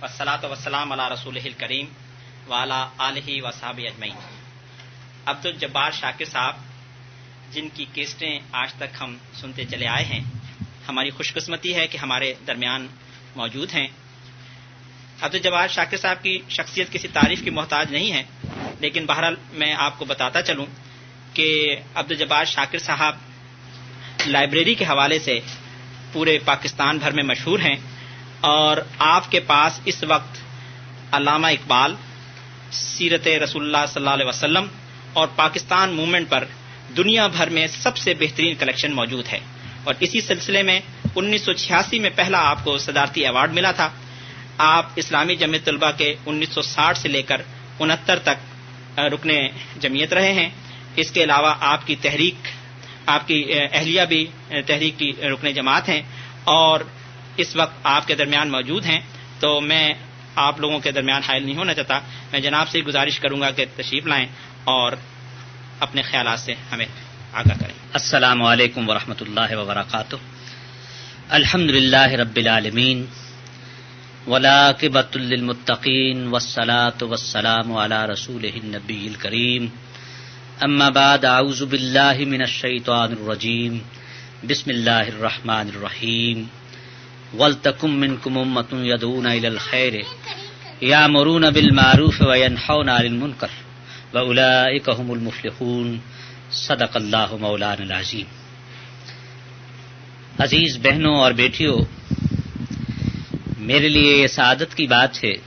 والصلاۃ والسلام علی رسولہ الکریم وعلی آلہ وصحبہ اجمعین۔ عبدالجبار شاکر صاحب جن کی کیسٹیں آج تک ہم سنتے چلے آئے ہیں، ہماری خوش قسمتی ہے کہ ہمارے درمیان موجود ہیں۔ عبدالجبار شاکر صاحب کی شخصیت کسی تعریف کی محتاج نہیں ہے، لیکن بہرحال میں آپ کو بتاتا چلوں کہ عبدالجبار شاکر صاحب لائبریری کے حوالے سے پورے پاکستان بھر میں مشہور ہیں، اور آپ کے پاس اس وقت علامہ اقبال، سیرت رسول اللہ صلی اللہ علیہ وسلم اور پاکستان موومنٹ پر دنیا بھر میں سب سے بہترین کلیکشن موجود ہے، اور اسی سلسلے میں 1986 میں پہلا آپ کو صدارتی ایوارڈ ملا تھا۔ آپ اسلامی جمعیت طلبہ کے 1960 سے لے کر 69 تک رکن جمعیت رہے ہیں۔ اس کے علاوہ آپ کی تحریک، آپ کی اہلیہ بھی تحریک کی رکن جماعت ہیں، اور اس وقت آپ کے درمیان موجود ہیں۔ تو میں آپ لوگوں کے درمیان حائل نہیں ہونا چاہتا، میں جناب سے گزارش کروں گا کہ تشریف لائیں اور اپنے خیالات سے ہمیں آگاہ کریں۔ السلام علیکم ورحمۃ اللہ وبرکاتہ۔ الحمد للہ رب العالمین والعاقبۃ للمتقین والصلاۃ والسلام علی رسولہ النبی الکریم، اما بعد، اعوذ باللہ من الشیطان الرجیم، بسم اللہ الرحمن الرحیم۔ وَلْتَكُن مِّنكُمْ أُمَّةٌ يَدْعُونَ إِلَى الْخَيْرِ يَأْمُرُونَ بِالْمَعْرُوفِ وَيَنْهَوْنَ عَنِ الْمُنكَرِ وَأُولَٰئِكَ هُمُ الْمُفْلِحُونَ۔ صدق اللہ مولانا العظیم۔ عزیز بہنوں اور بیٹیوں، میرے لیے یہ سعادت کی بات ہے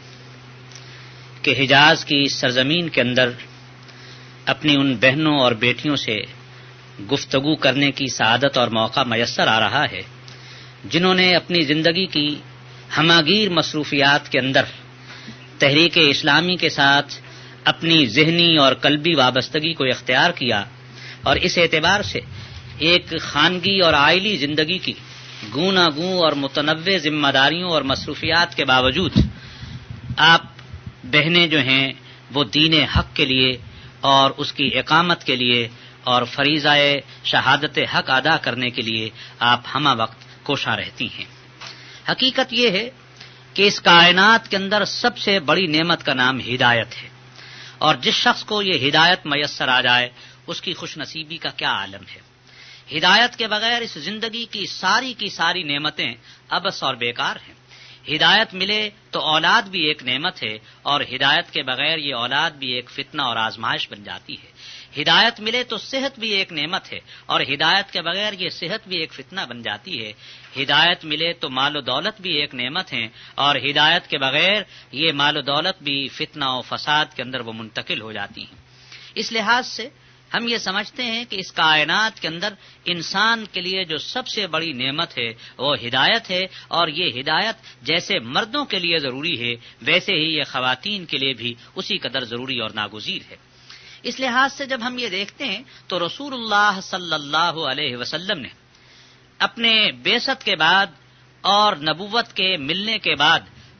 کہ حجاز کی سرزمین کے اندر اپنی ان بہنوں اور بیٹیوں سے گفتگو کرنے کی سعادت اور موقع میسر آ رہا ہے جنہوں نے اپنی زندگی کی ہماگیر مصروفیات کے اندر تحریک اسلامی کے ساتھ اپنی ذہنی اور قلبی وابستگی کو اختیار کیا، اور اس اعتبار سے ایک خانگی اور عائلی زندگی کی گوناگوں اور متنوع ذمہ داریوں اور مصروفیات کے باوجود آپ بہنیں جو ہیں وہ دین حق کے لیے اور اس کی اقامت کے لیے اور فریضہ شہادت حق ادا کرنے کے لیے آپ ہمہ وقت کوشاں رہتی ہیں۔ حقیقت یہ ہے کہ اس کائنات کے اندر سب سے بڑی نعمت کا نام ہدایت ہے، اور جس شخص کو یہ ہدایت میسر آ جائے اس کی خوش نصیبی کا کیا عالم ہے۔ ہدایت کے بغیر اس زندگی کی ساری نعمتیں عبث اور بیکار ہیں۔ ہدایت ملے تو اولاد بھی ایک نعمت ہے، اور ہدایت کے بغیر یہ اولاد بھی ایک فتنہ اور آزمائش بن جاتی ہے۔ ہدایت ملے تو صحت بھی ایک نعمت ہے، اور ہدایت کے بغیر یہ صحت بھی ایک فتنہ بن جاتی ہے۔ ہدایت ملے تو مال و دولت بھی ایک نعمت ہے، اور ہدایت کے بغیر یہ مال و دولت بھی فتنہ و فساد کے اندر وہ منتقل ہو جاتی ہیں۔ اس لحاظ سے ہم یہ سمجھتے ہیں کہ اس کائنات کے اندر انسان کے لیے جو سب سے بڑی نعمت ہے وہ ہدایت ہے، اور یہ ہدایت جیسے مردوں کے لیے ضروری ہے ویسے ہی یہ خواتین کے لیے بھی اسی قدر ضروری اور ناگزیر ہے۔ اس لحاظ سے جب ہم یہ دیکھتے ہیں تو رسول اللہ صلی اللہ علیہ وسلم نے اپنے بعثت کے بعد اور نبوت کے ملنے کے بعد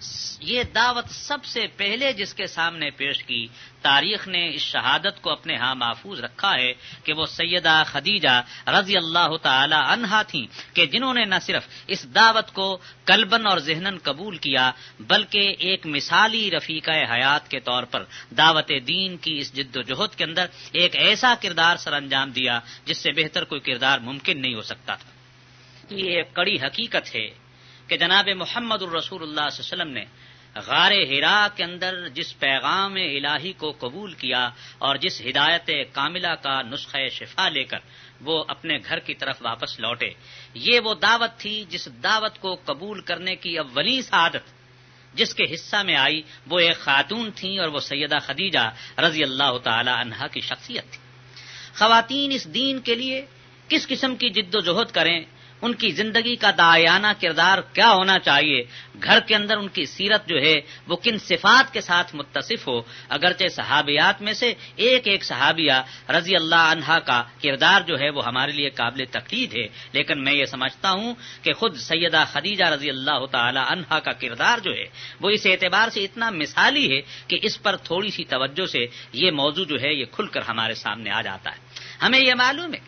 یہ دعوت سب سے پہلے جس کے سامنے پیش کی، تاریخ نے اس شہادت کو اپنے ہاں محفوظ رکھا ہے کہ وہ سیدہ خدیجہ رضی اللہ تعالی عنہا تھیں، کہ جنہوں نے نہ صرف اس دعوت کو قلباً اور ذہناً قبول کیا بلکہ ایک مثالی رفیقہ حیات کے طور پر دعوت دین کی اس جد و جہد کے اندر ایک ایسا کردار سر انجام دیا جس سے بہتر کوئی کردار ممکن نہیں ہو سکتا تھا۔ یہ ایک کڑی حقیقت ہے کہ جناب محمد الرسول اللہ صلی اللہ علیہ وسلم نے غار حرا کے اندر جس پیغام الہی کو قبول کیا اور جس ہدایت کاملہ کا نسخہ شفا لے کر وہ اپنے گھر کی طرف واپس لوٹے، یہ وہ دعوت تھی جس دعوت کو قبول کرنے کی اولین سعادت جس کے حصہ میں آئی وہ ایک خاتون تھیں، اور وہ سیدہ خدیجہ رضی اللہ تعالی عنہا کی شخصیت تھی۔ خواتین اس دین کے لیے کس قسم کی جد و جہد کریں، ان کی زندگی کا داعیانہ کردار کیا ہونا چاہیے، گھر کے اندر ان کی سیرت جو ہے وہ کن صفات کے ساتھ متصف ہو، اگرچہ صحابیات میں سے ایک صحابیہ رضی اللہ عنہا کا کردار جو ہے وہ ہمارے لیے قابل تقلید ہے، لیکن میں یہ سمجھتا ہوں کہ خود سیدہ خدیجہ رضی اللہ تعالی عنہا کا کردار جو ہے وہ اس اعتبار سے اتنا مثالی ہے کہ اس پر تھوڑی سی توجہ سے یہ موضوع جو ہے یہ کھل کر ہمارے سامنے آ جاتا ہے۔ ہمیں یہ معلوم ہے کہ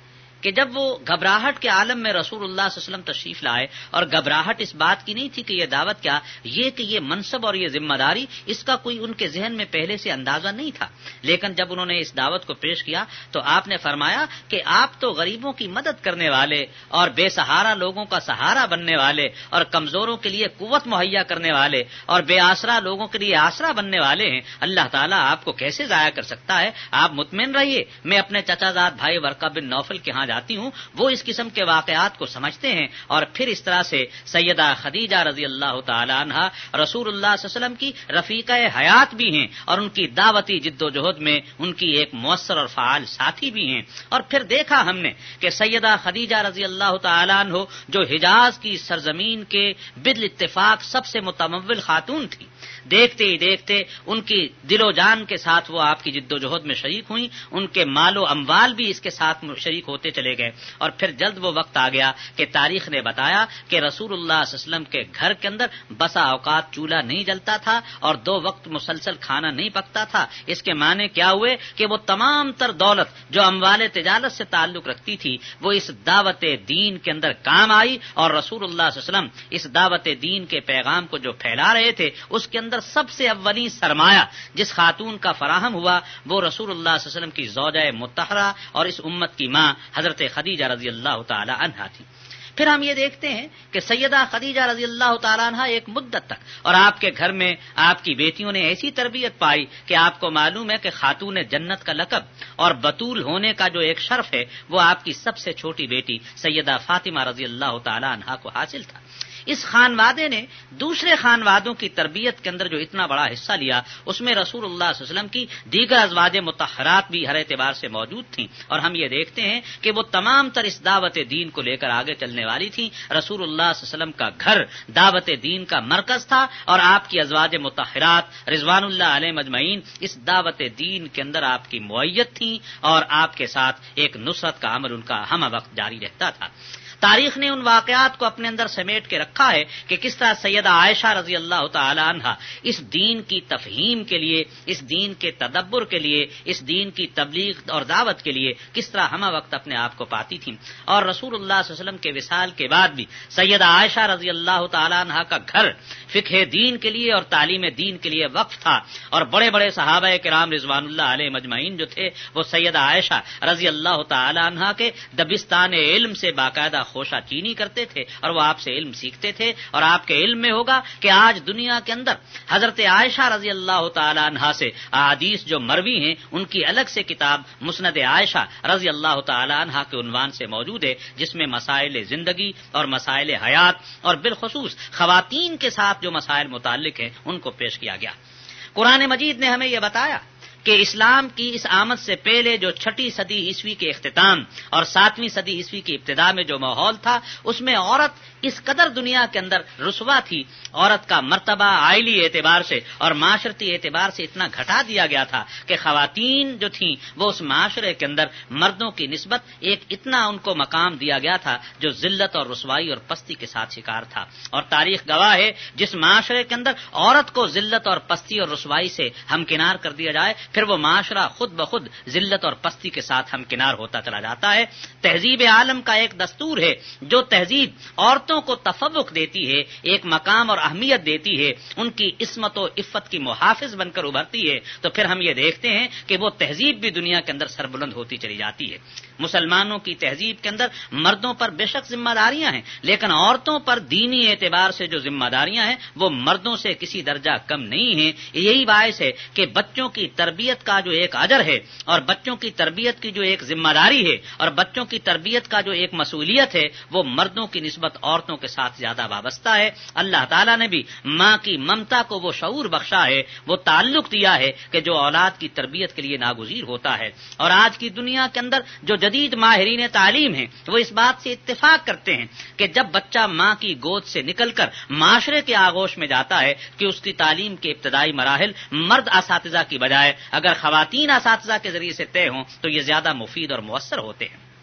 کہ جب وہ گھبراہٹ کے عالم میں رسول اللہ صلی اللہ علیہ وسلم تشریف لائے، اور گھبراہٹ اس بات کی نہیں تھی کہ یہ دعوت کیا، یہ کہ یہ منصب اور یہ ذمہ داری، اس کا کوئی ان کے ذہن میں پہلے سے اندازہ نہیں تھا، لیکن جب انہوں نے اس دعوت کو پیش کیا تو آپ نے فرمایا کہ آپ تو غریبوں کی مدد کرنے والے اور بے سہارا لوگوں کا سہارا بننے والے اور کمزوروں کے لیے قوت مہیا کرنے والے اور بے آسرا لوگوں کے لیے آسرا بننے والے ہیں، اللہ تعالیٰ آپ کو کیسے ضائع کر سکتا ہے، آپ مطمئن رہیے، میں اپنے چچا زاد بھائی ورقہ بن نوفل کے ہاں جاتی ہوں، وہ اس قسم کے واقعات کو سمجھتے ہیں، اور پھر اس طرح سے سیدہ خدیجہ رضی اللہ تعالی عنہا رسول اللہ صلی اللہ علیہ وسلم کی رفیقہ حیات بھی ہیں اور ان کی دعوتی جد و جہد میں ان کی ایک مؤثر اور فعال ساتھی بھی ہیں۔ اور پھر دیکھا ہم نے کہ سیدہ خدیجہ رضی اللہ تعالی عنہ جو حجاز کی سرزمین کے بالاتفاق سب سے متمول خاتون تھی، دیکھتے ہی دیکھتے ان کی دل و جان کے ساتھ وہ آپ کی جد و جہد میں شریک ہوئیں، ان کے مال و اموال بھی اس کے ساتھ شریک ہوتے چلے گئے، اور پھر جلد وہ وقت آ گیا کہ تاریخ نے بتایا کہ رسول اللہ صلی اللہ علیہ وسلم کے گھر کے اندر بسا اوقات چولہا نہیں جلتا تھا اور 2 وقت مسلسل کھانا نہیں پکتا تھا۔ اس کے معنی کیا ہوئے کہ وہ تمام تر دولت جو اموال تجارت سے تعلق رکھتی تھی وہ اس دعوت دین کے اندر کام آئی، اور رسول اللہ صلی اللہ علیہ وسلم اس دعوت دین کے پیغام کو جو پھیلا رہے تھے اس کے اندر سب سے اولین سرمایہ جس خاتون کا فراہم ہوا وہ رسول اللہ صلی اللہ علیہ وسلم کی زوجہ مطہرہ اور اس امت کی ماں حضرت خدیجہ رضی اللہ تعالی عنہا تھی۔ پھر ہم یہ دیکھتے ہیں کہ سیدہ خدیجہ رضی اللہ تعالی عنہا ایک مدت تک اور آپ کے گھر میں آپ کی بیٹیوں نے ایسی تربیت پائی کہ آپ کو معلوم ہے کہ خاتون جنت کا لقب اور بطول ہونے کا جو ایک شرف ہے وہ آپ کی سب سے چھوٹی بیٹی سیدہ فاطمہ رضی اللہ تعالی عنہا کو حاصل تھا۔ اس خانوادے نے دوسرے خانوادوں کی تربیت کے اندر جو اتنا بڑا حصہ لیا اس میں رسول اللہ صلی اللہ علیہ وسلم کی دیگر ازواج مطہرات بھی ہر اعتبار سے موجود تھیں، اور ہم یہ دیکھتے ہیں کہ وہ تمام تر اس دعوت دین کو لے کر آگے چلنے والی تھیں۔ رسول اللہ صلی اللہ علیہ وسلم کا گھر دعوت دین کا مرکز تھا، اور آپ کی ازواج مطہرات رضوان اللہ علیہ مجمعین اس دعوت دین کے اندر آپ کی معیت تھیں، اور آپ کے ساتھ ایک نصرت کا عمل ان کا ہم وقت جاری رہتا تھا۔ تاریخ نے ان واقعات کو اپنے اندر سمیٹ کے رکھا ہے کہ کس طرح سیدہ عائشہ رضی اللہ تعالی عنہا اس دین کی تفہیم کے لیے، اس دین کے تدبر کے لیے، اس دین کی تبلیغ اور دعوت کے لیے کس طرح ہمہ وقت اپنے آپ کو پاتی تھیں، اور رسول اللہ صلی اللہ علیہ وسلم کے وصال کے بعد بھی سیدہ عائشہ رضی اللہ تعالی عنہا کا گھر فقہ دین کے لیے اور تعلیم دین کے لیے وقف تھا، اور بڑے بڑے صحابہ کرام رضوان اللہ علیہ مجمعین جو تھے وہ سیدہ عائشہ رضی اللہ تعالی عنہا کے دبستان علم سے باقاعدہ خوشہ چینی کرتے تھے، اور وہ آپ سے علم سیکھتے تھے۔ اور آپ کے علم میں ہوگا کہ آج دنیا کے اندر حضرت عائشہ رضی اللہ تعالی عنہا سے احادیث جو مروی ہیں ان کی الگ سے کتاب مسند عائشہ رضی اللہ تعالی عنہا کے عنوان سے موجود ہے، جس میں مسائل زندگی اور مسائل حیات اور بالخصوص خواتین کے ساتھ جو مسائل متعلق ہیں ان کو پیش کیا گیا۔ قرآن مجید نے ہمیں یہ بتایا کہ اسلام کی اس آمد سے پہلے جو 6 صدی عیسوی کے اختتام اور 7ویں صدی عیسوی کی ابتدا میں جو ماحول تھا اس میں عورت اس قدر دنیا کے اندر رسوا تھی، عورت کا مرتبہ عائلی اعتبار سے اور معاشرتی اعتبار سے اتنا گھٹا دیا گیا تھا کہ خواتین جو تھیں وہ اس معاشرے کے اندر مردوں کی نسبت ایک اتنا ان کو مقام دیا گیا تھا جو ذلت اور رسوائی اور پستی کے ساتھ شکار تھا۔ اور تاریخ گواہ ہے جس معاشرے کے اندر عورت کو ذلت اور پستی اور رسوائی سے ہمکنار کر دیا جائے پھر وہ معاشرہ خود بخود ذلت اور پستی کے ساتھ ہمکنار ہوتا چلا جاتا ہے۔ تہذیب عالم کا ایک دستور ہے، جو تہذیب عورتوں کو تفوق دیتی ہے، ایک مقام اور اہمیت دیتی ہے، ان کی عصمت و عفت کی محافظ بن کر ابھرتی ہے، تو پھر ہم یہ دیکھتے ہیں کہ وہ تہذیب بھی دنیا کے اندر سربلند ہوتی چلی جاتی ہے۔ مسلمانوں کی تہذیب کے اندر مردوں پر بے شک ذمہ داریاں ہیں، لیکن عورتوں پر دینی اعتبار سے جو ذمہ داریاں ہیں وہ مردوں سے کسی درجہ کم نہیں ہیں۔ یہی باعث ہے کہ بچوں کی تربیت کا جو ایک اجر ہے اور بچوں کی تربیت کی جو ایک ذمہ داری ہے اور بچوں کی تربیت کا جو ایک مسئولیت ہے وہ مردوں کی نسبت عورتوں کے ساتھ زیادہ وابستہ ہے۔ اللہ تعالیٰ نے بھی ماں کی ممتا کو وہ شعور بخشا ہے، وہ تعلق دیا ہے کہ جو اولاد کی تربیت کے لیے ناگزیر ہوتا ہے۔ اور آج کی دنیا کے اندر جو جدید ماہرین تعلیم ہیں وہ اس بات سے اتفاق کرتے ہیں کہ جب بچہ ماں کی گود سے نکل کر معاشرے کے آغوش میں جاتا ہے کہ اس کی تعلیم کے ابتدائی مراحل مرد اساتذہ کی بجائے اگر خواتین اساتذہ کے ذریعے سے طے ہوں تو یہ زیادہ مفید اور مؤثر ہوتے ہیں۔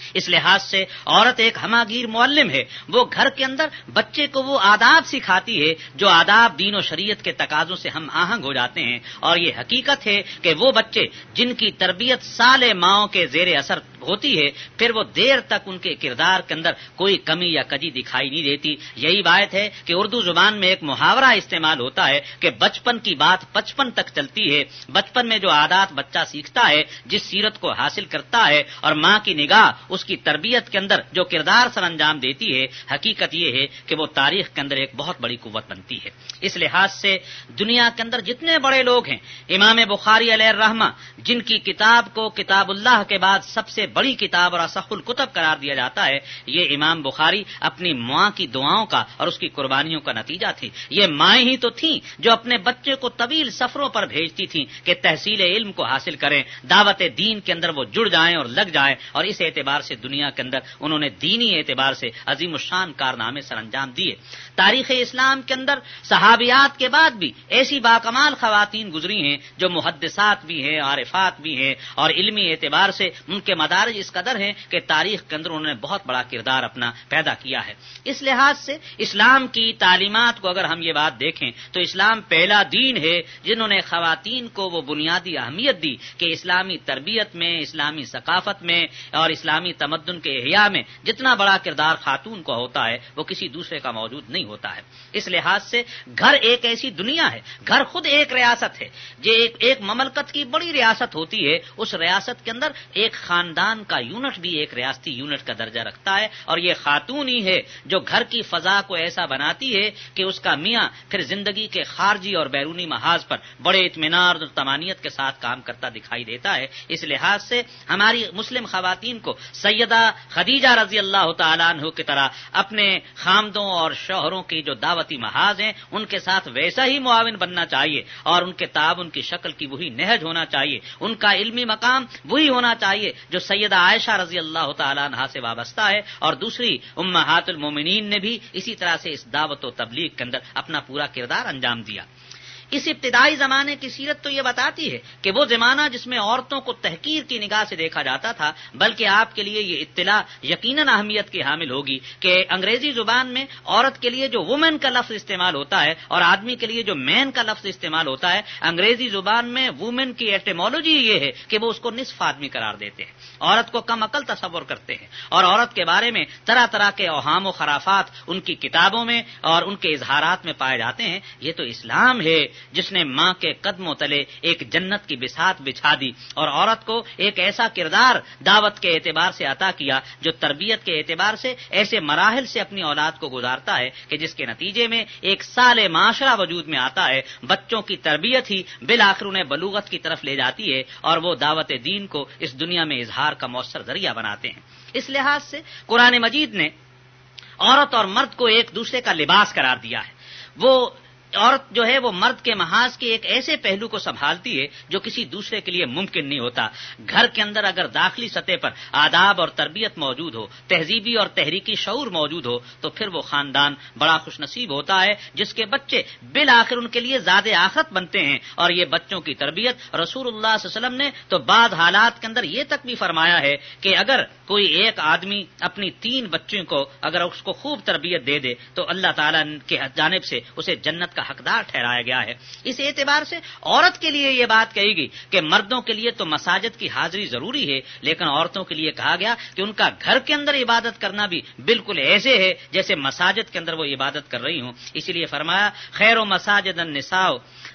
اس لحاظ سے عورت ایک ہماگیر معلم ہے. وہ گھر کے اندر بچے کو وہ آداب سکھاتی ہے جو آداب دین و شریعت کے تقاضوں سے ہم آہنگ ہو جاتے ہیں. اور یہ حقیقت ہے کہ وہ بچے جن کی تربیت سالے ماؤں کے زیر اثر ہوتی ہے پھر وہ دیر تک ان کے کردار کے اندر کوئی کمی یا کجی دکھائی نہیں دیتی. یہی بات ہے کہ اردو زبان میں ایک محاورہ استعمال ہوتا ہے کہ بچپن کی بات 55 تک چلتی ہے. بچپن میں جو عادات بچہ سیکھتا ہے، جس سیرت کو حاصل کرتا ہے، اور ماں کی نگاہ اس کی تربیت کے اندر جو کردار سر انجام دیتی ہے، حقیقت یہ ہے کہ وہ تاریخ کے اندر ایک بہت بڑی قوت بنتی ہے. اس لحاظ سے دنیا کے اندر جتنے بڑے لوگ ہیں، امام بخاری علیہ الرحمہ جن کی کتاب کو کتاب اللہ کے بعد سب سے بڑی کتاب اور اصح الکتب قرار دیا جاتا ہے، یہ امام بخاری اپنی ماں کی دعاؤں کا اور اس کی قربانیوں کا نتیجہ تھی. یہ مائیں ہی تو تھیں جو اپنے بچے کو طویل سفروں پر بھیجتی تھیں کہ تحصیل علم کو حاصل کریں، دعوت دین کے اندر وہ جڑ جائیں اور لگ جائیں، اور اس اعتبار سے دنیا کے اندر انہوں نے دینی اعتبار سے عظیم الشان کارنامے سر انجام دیے. تاریخ اسلام کے اندر صحابیات کے بعد بھی ایسی باکمال خواتین گزری ہیں جو محدثات بھی ہیں، عارفات بھی ہیں، اور علمی اعتبار سے ان کے مدارج اس قدر ہیں کہ تاریخ کے اندر انہوں نے بہت بڑا کردار اپنا پیدا کیا ہے. اس لحاظ سے اسلام کی تعلیمات کو اگر ہم یہ بات دیکھیں تو اسلام پہلا دین ہے جنہوں نے خواتین کو وہ بنیادی اہمیت دی کہ اسلامی تربیت میں، اسلامی ثقافت میں اور اسلامی تمدن کے احیاء میں جتنا بڑا کردار خاتون کو ہوتا ہے وہ کسی دوسرے کا موجود نہیں ہوتا ہے. اس لحاظ سے گھر ایک ایسی دنیا ہے، گھر خود ایک ریاست ہے. یہ ایک مملکت کی بڑی ریاست ہوتی ہے، اس ریاست کے اندر ایک خاندان کا یونٹ بھی ایک ریاستی یونٹ کا درجہ رکھتا ہے، اور یہ خاتون ہی ہے جو گھر کی فضا کو ایسا بناتی ہے کہ اس کا میاں پھر زندگی کے خارجی اور بیرونی محاذ پر بڑے اطمینان اور طمانینت کے ساتھ کام کرتا دکھائی دیتا ہے. اس لحاظ سے ہماری مسلم خواتین کو سیدہ خدیجہ رضی اللہ تعالیٰ عنہ کی طرح اپنے خامدوں اور شوہروں کی جو دعوتی محاذ ہیں ان کے ساتھ ویسا ہی معاون بننا چاہیے، اور ان کے تعاون کی شکل کی وہی نہج ہونا چاہیے، ان کا علمی مقام وہی ہونا چاہیے جو سیدہ عائشہ رضی اللہ تعالیٰ عنہا سے وابستہ ہے. اور دوسری امہات المومنین نے بھی اسی طرح سے اس دعوت و تبلیغ کے اندر اپنا پورا کردار انجام دیا. اس ابتدائی زمانے کی سیرت تو یہ بتاتی ہے کہ وہ زمانہ جس میں عورتوں کو تحقیر کی نگاہ سے دیکھا جاتا تھا، بلکہ آپ کے لیے یہ اطلاع یقیناً اہمیت کی حامل ہوگی کہ انگریزی زبان میں عورت کے لیے جو وومن کا لفظ استعمال ہوتا ہے اور آدمی کے لیے جو مین کا لفظ استعمال ہوتا ہے، انگریزی زبان میں وومن کی ایٹیمولوجی یہ ہے کہ وہ اس کو نصف آدمی قرار دیتے ہیں، عورت کو کم عقل تصور کرتے ہیں، اور عورت کے بارے میں طرح طرح کے اوہام و خرافات ان کی کتابوں میں اور ان کے اظہارات میں پائے جاتے ہیں. یہ تو اسلام ہے جس نے ماں کے قدموں تلے ایک جنت کی بساط بچھا دی اور عورت کو ایک ایسا کردار دعوت کے اعتبار سے عطا کیا جو تربیت کے اعتبار سے ایسے مراحل سے اپنی اولاد کو گزارتا ہے کہ جس کے نتیجے میں ایک سال معاشرہ وجود میں آتا ہے. بچوں کی تربیت ہی بالآخر انہیں بلوغت کی طرف لے جاتی ہے اور وہ دعوت دین کو اس دنیا میں اظہار کا مؤثر ذریعہ بناتے ہیں. اس لحاظ سے قرآن مجید نے عورت اور مرد کو ایک دوسرے کا لباس قرار دیا ہے. وہ عورت جو ہے وہ مرد کے محاذ کے ایک ایسے پہلو کو سنبھالتی ہے جو کسی دوسرے کے لیے ممکن نہیں ہوتا. گھر کے اندر اگر داخلی سطح پر آداب اور تربیت موجود ہو، تہذیبی اور تحریکی شعور موجود ہو، تو پھر وہ خاندان بڑا خوش نصیب ہوتا ہے جس کے بچے بالآخر ان کے لیے زاد آخرت بنتے ہیں. اور یہ بچوں کی تربیت رسول اللہ صلی اللہ علیہ وسلم نے تو بعض حالات کے اندر یہ تک بھی فرمایا ہے کہ اگر کوئی ایک آدمی اپنی 3 بچوں کو اگر اس کو خوب تربیت دے دے تو اللہ تعالیٰ کی جانب سے اسے جنت کا حقدار ٹھہرایا گیا ہے. اس اعتبار سے عورت کے لیے یہ بات کہی گئی کہ مردوں کے لیے تو مساجد کی حاضری ضروری ہے، لیکن عورتوں کے لیے کہا گیا کہ ان کا گھر کے اندر عبادت کرنا بھی بالکل ایسے ہے جیسے مساجد کے اندر وہ عبادت کر رہی ہوں. اسی لیے فرمایا خیر و مساجد النساء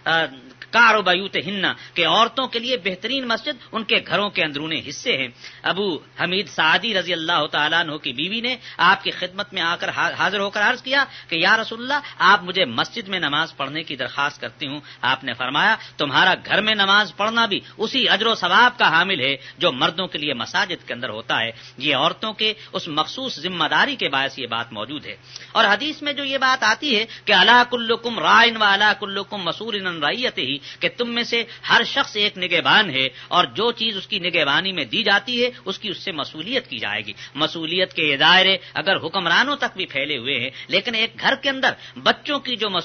کار بیوتہن کہ عورتوں کے لیے بہترین مسجد ان کے گھروں کے اندرونی حصے ہیں. ابو حمید سعدی رضی اللہ تعالیٰ عنہ کی بیوی نے آپ کی خدمت میں آ کر حاضر ہو کر عرض کیا کہ یا رسول اللہ آپ مجھے مسجد میں نماز پڑھنے کی درخواست کرتی ہوں. آپ نے فرمایا تمہارا گھر میں نماز پڑھنا بھی اسی اجر و ثواب کا حامل ہے جو مردوں کے لیے مساجد کے اندر ہوتا ہے. یہ عورتوں کے اس مخصوص ذمہ داری کے باعث یہ بات موجود ہے. اور حدیث میں جو یہ بات آتی ہے کہ الا کلکم رائن و الا کلکم مسئول عن رعیتہ کہ تم میں سے ہر شخص ایک نگہبان ہے اور جو چیز اس کی نگہبانی میں دی جاتی ہے اس کی اس سے مسئولیت کی جائے گی. مسئولیت کے دائرے اگر حکمرانوں تک بھی پھیلے ہوئے ہیں، لیکن ایک گھر کے اندر بچوں کی جو مسئولیت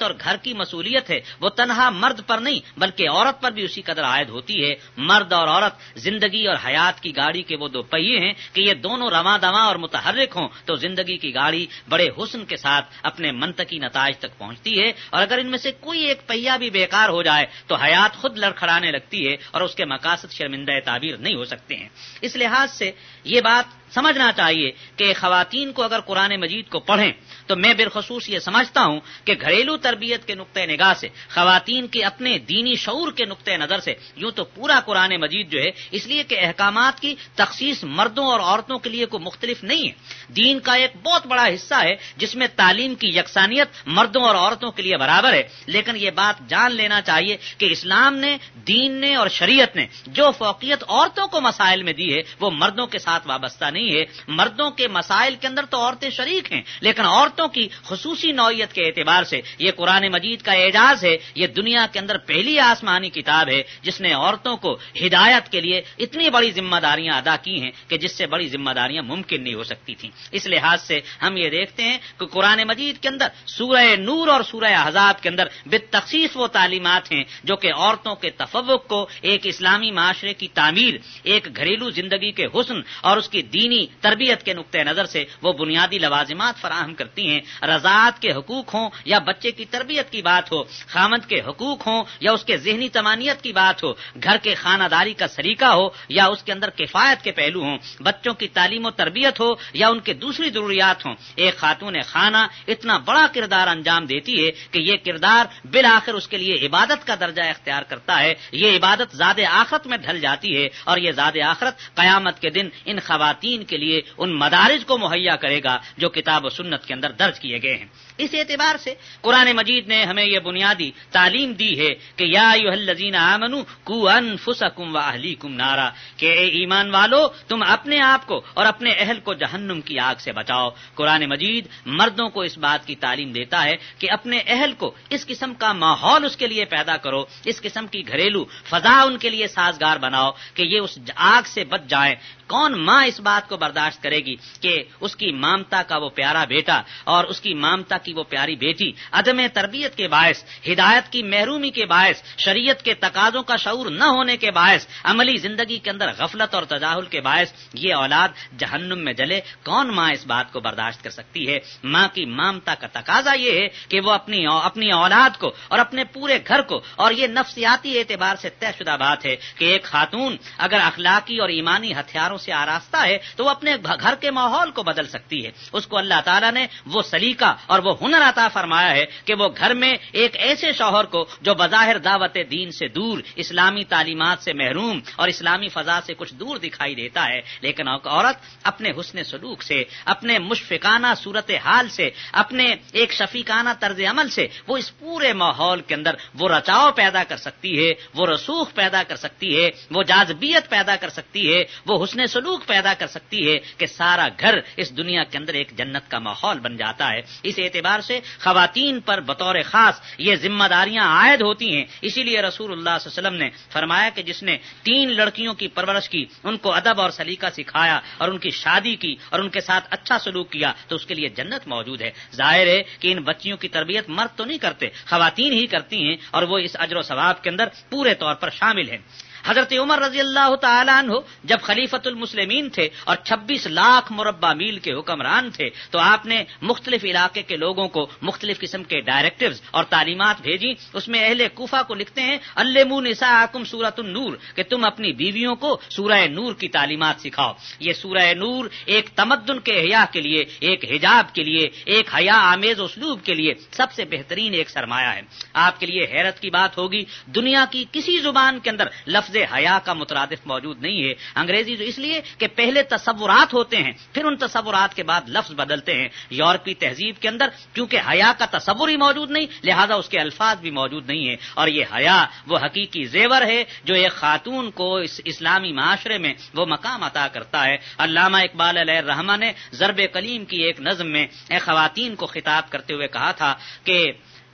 اور گھر کی مسئولیت ہے وہ تنہا مرد پر نہیں بلکہ عورت پر بھی اسی قدر عائد ہوتی ہے۔ مرد اور عورت زندگی اور حیات کی گاڑی کے وہ دو پہیے ہیں کہ یہ دونوں رواں دواں اور متحرک ہوں تو زندگی کی گاڑی بڑے حسن کے ساتھ اپنے منطقی نتائج تک پہنچتی ہے، اور اگر ان میں سے کوئی ایک پہیہ بھی بیکار ہو جائے تو حیات خود لڑکھڑانے لگتی ہے اور اس کے مقاصد شرمندہ تعبیر نہیں ہو سکتے ہیں۔ اس لحاظ سے یہ بات سمجھنا چاہیے کہ خواتین کو اگر قرآن مجید کو پڑھیں تو میں بالخصوص یہ سمجھتا ہوں کہ گھریلو تربیت کے نقطۂ نگاہ سے، خواتین کے اپنے دینی شعور کے نقطۂ نظر سے یوں تو پورا قرآن مجید جو ہے اس لیے کہ احکامات کی تخصیص مردوں اور عورتوں کے لیے کوئی مختلف نہیں ہے، دین کا ایک بہت بڑا حصہ ہے جس میں تعلیم کی یکسانیت مردوں اور عورتوں کے لیے برابر ہے، لیکن یہ بات جان لینا چاہیے کہ اسلام نے، دین نے اور شریعت نے جو فوقیت عورتوں کو مسائل میں دی ہے وہ مردوں کے ساتھ وابستہ نہیں ہے۔ مردوں کے مسائل کے اندر تو عورتیں شریک ہیں، لیکن عورتوں کی خصوصی نوعیت کے اعتبار سے یہ قرآن مجید کا اعجاز ہے، یہ دنیا کے اندر پہلی آسمانی کتاب ہے جس نے عورتوں کو ہدایت کے لیے اتنی بڑی ذمہ داریاں ادا کی ہیں کہ جس سے بڑی ذمہ داریاں ممکن نہیں ہو سکتی تھیں۔ اس لحاظ سے ہم یہ دیکھتے ہیں کہ قرآن مجید کے اندر سورہ نور اور سورہ احزاب کے اندر بالتخصیص وہ تعلیمات ہیں جو کہ عورتوں کے تفوق کو، ایک اسلامی معاشرے کی تعمیر، ایک گھریلو زندگی کے حسن اور اس کی دینی تربیت کے نقطۂ نظر سے وہ بنیادی لوازمات فراہم کرتی ہیں۔ رضاعت کے حقوق ہوں یا بچے کی تربیت کی بات ہو، خامند کے حقوق ہوں یا اس کے ذہنی تمانیت کی بات ہو، گھر کے خانہ داری کا سلیقہ ہو یا اس کے اندر کفایت کے پہلو ہوں، بچوں کی تعلیم و تربیت ہو یا ان کے دوسری ضروریات ہوں، ایک خاتون خانہ اتنا بڑا کردار انجام دیتی ہے کہ یہ کردار بالآخر اس کے لیے عبادت کا درجہ اختیار کرتا ہے۔ یہ عبادت ذات آخرت میں ڈھل جاتی ہے اور یہ ذات آخرت قیامت کے دن ان خواتین کے لیے ان مدارج کو مہیا کرے گا جو کتاب و سنت کے اندر درج کیے گئے ہیں۔ اس اعتبار سے قرآن مجید نے ہمیں یہ بنیادی تعلیم دی ہے کہ یا ایھا الذین آمنوا قوا انفسکم واہلیکم نارا، کہ اے ایمان والو تم اپنے آپ کو اور اپنے اہل کو جہنم کی آگ سے بچاؤ۔ قرآن مجید مردوں کو اس بات کی تعلیم دیتا ہے کہ اپنے اہل کو اس قسم کا ماحول اس کے لیے پیدا کرو، اس قسم کی گھریلو فضا ان کے لیے سازگار بناؤ کہ یہ اس آگ سے بچ جائیں۔ کون ماں اس بات کو برداشت کرے گی کہ اس کی مامتا کا وہ پیارا بیٹا اور اس کی مامتا کی وہ پیاری بیٹی عدم تربیت کے باعث، ہدایت کی محرومی کے باعث، شریعت کے تقاضوں کا شعور نہ ہونے کے باعث، عملی زندگی کے اندر غفلت اور تجاہل کے باعث یہ اولاد جہنم میں جلے؟ کون ماں اس بات کو برداشت کر سکتی ہے؟ ماں کی مامتا کا تقاضا یہ ہے کہ وہ اپنی اولاد کو اور اپنے پورے گھر کو، اور یہ نفسیاتی اعتبار سے طے شدہ بات ہے کہ ایک خاتون اگر اخلاقی اور ایمانی ہتھیاروں سے آراستہ ہے تو وہ اپنے گھر کے ماحول کو بدل سکتی ہے۔ اس کو اللہ تعالیٰ نے وہ سلیقہ اور وہ ہنر عطا فرمایا ہے کہ وہ گھر میں ایک ایسے شوہر کو جو بظاہر دعوت دین سے دور، اسلامی تعلیمات سے محروم اور اسلامی فضا سے کچھ دور دکھائی دیتا ہے، لیکن عورت اپنے حسن سلوک سے، اپنے مشفقانہ صورتحال سے، اپنے ایک شفیقانہ طرز عمل سے وہ اس پورے ماحول کے اندر وہ رچاؤ پیدا کر سکتی ہے، وہ رسوخ پیدا کر سکتی ہے، وہ جاذبیت پیدا کر سکتی ہے، وہ حسن سلوک پیدا کر سکتی ہے کہ سارا گھر اس دنیا کے اندر ایک جنت کا ماحول بن جاتا ہے۔ اس اعتبار سے خواتین پر بطور خاص یہ ذمہ داریاں عائد ہوتی ہیں۔ اسی لیے رسول اللہ صلی اللہ علیہ وسلم نے فرمایا کہ جس نے 3 لڑکیوں کی پرورش کی، ان کو ادب اور سلیقہ سکھایا اور ان کی شادی کی اور ان کے ساتھ اچھا سلوک کیا تو اس کے لیے جنت موجود ہے۔ ظاہر ہے کہ ان بچیوں کی تربیت مرد تو نہیں کرتے، خواتین ہی کرتی ہیں اور وہ اس اجر و ثواب کے اندر پورے طور پر شامل ہیں۔ حضرت عمر رضی اللہ تعالیٰ عنہ جب خلیفۃ المسلمین تھے اور 26 لاکھ مربع میل کے حکمران تھے تو آپ نے مختلف علاقے کے لوگوں کو مختلف قسم کے ڈائریکٹیوز اور تعلیمات بھیجی۔ اس میں اہل کوفہ کو لکھتے ہیں علموا نساءکم سورۃ النور، کہ تم اپنی بیویوں کو سورہ نور کی تعلیمات سکھاؤ۔ یہ سورہ نور ایک تمدن کے احیاء کے لیے، ایک حجاب کے لیے، ایک حیا آمیز اسلوب کے لیے سب سے بہترین ایک سرمایہ ہے۔ آپ کے لیے حیرت کی بات ہوگی دنیا کی کسی زبان کے اندر لفظ حیا کا مترادف موجود نہیں ہے۔ انگریزی تو اس لیے کہ پہلے تصورات ہوتے ہیں، پھر ان تصورات کے بعد لفظ بدلتے ہیں۔ یورپی تہذیب کے اندر کیونکہ حیا کا تصور ہی موجود نہیں، لہذا اس کے الفاظ بھی موجود نہیں ہیں، اور یہ حیا وہ حقیقی زیور ہے جو ایک خاتون کو اس اسلامی معاشرے میں وہ مقام عطا کرتا ہے۔ علامہ اقبال علیہ الرحمہ نے ضرب کلیم کی ایک نظم میں خواتین کو خطاب کرتے ہوئے کہا تھا کہ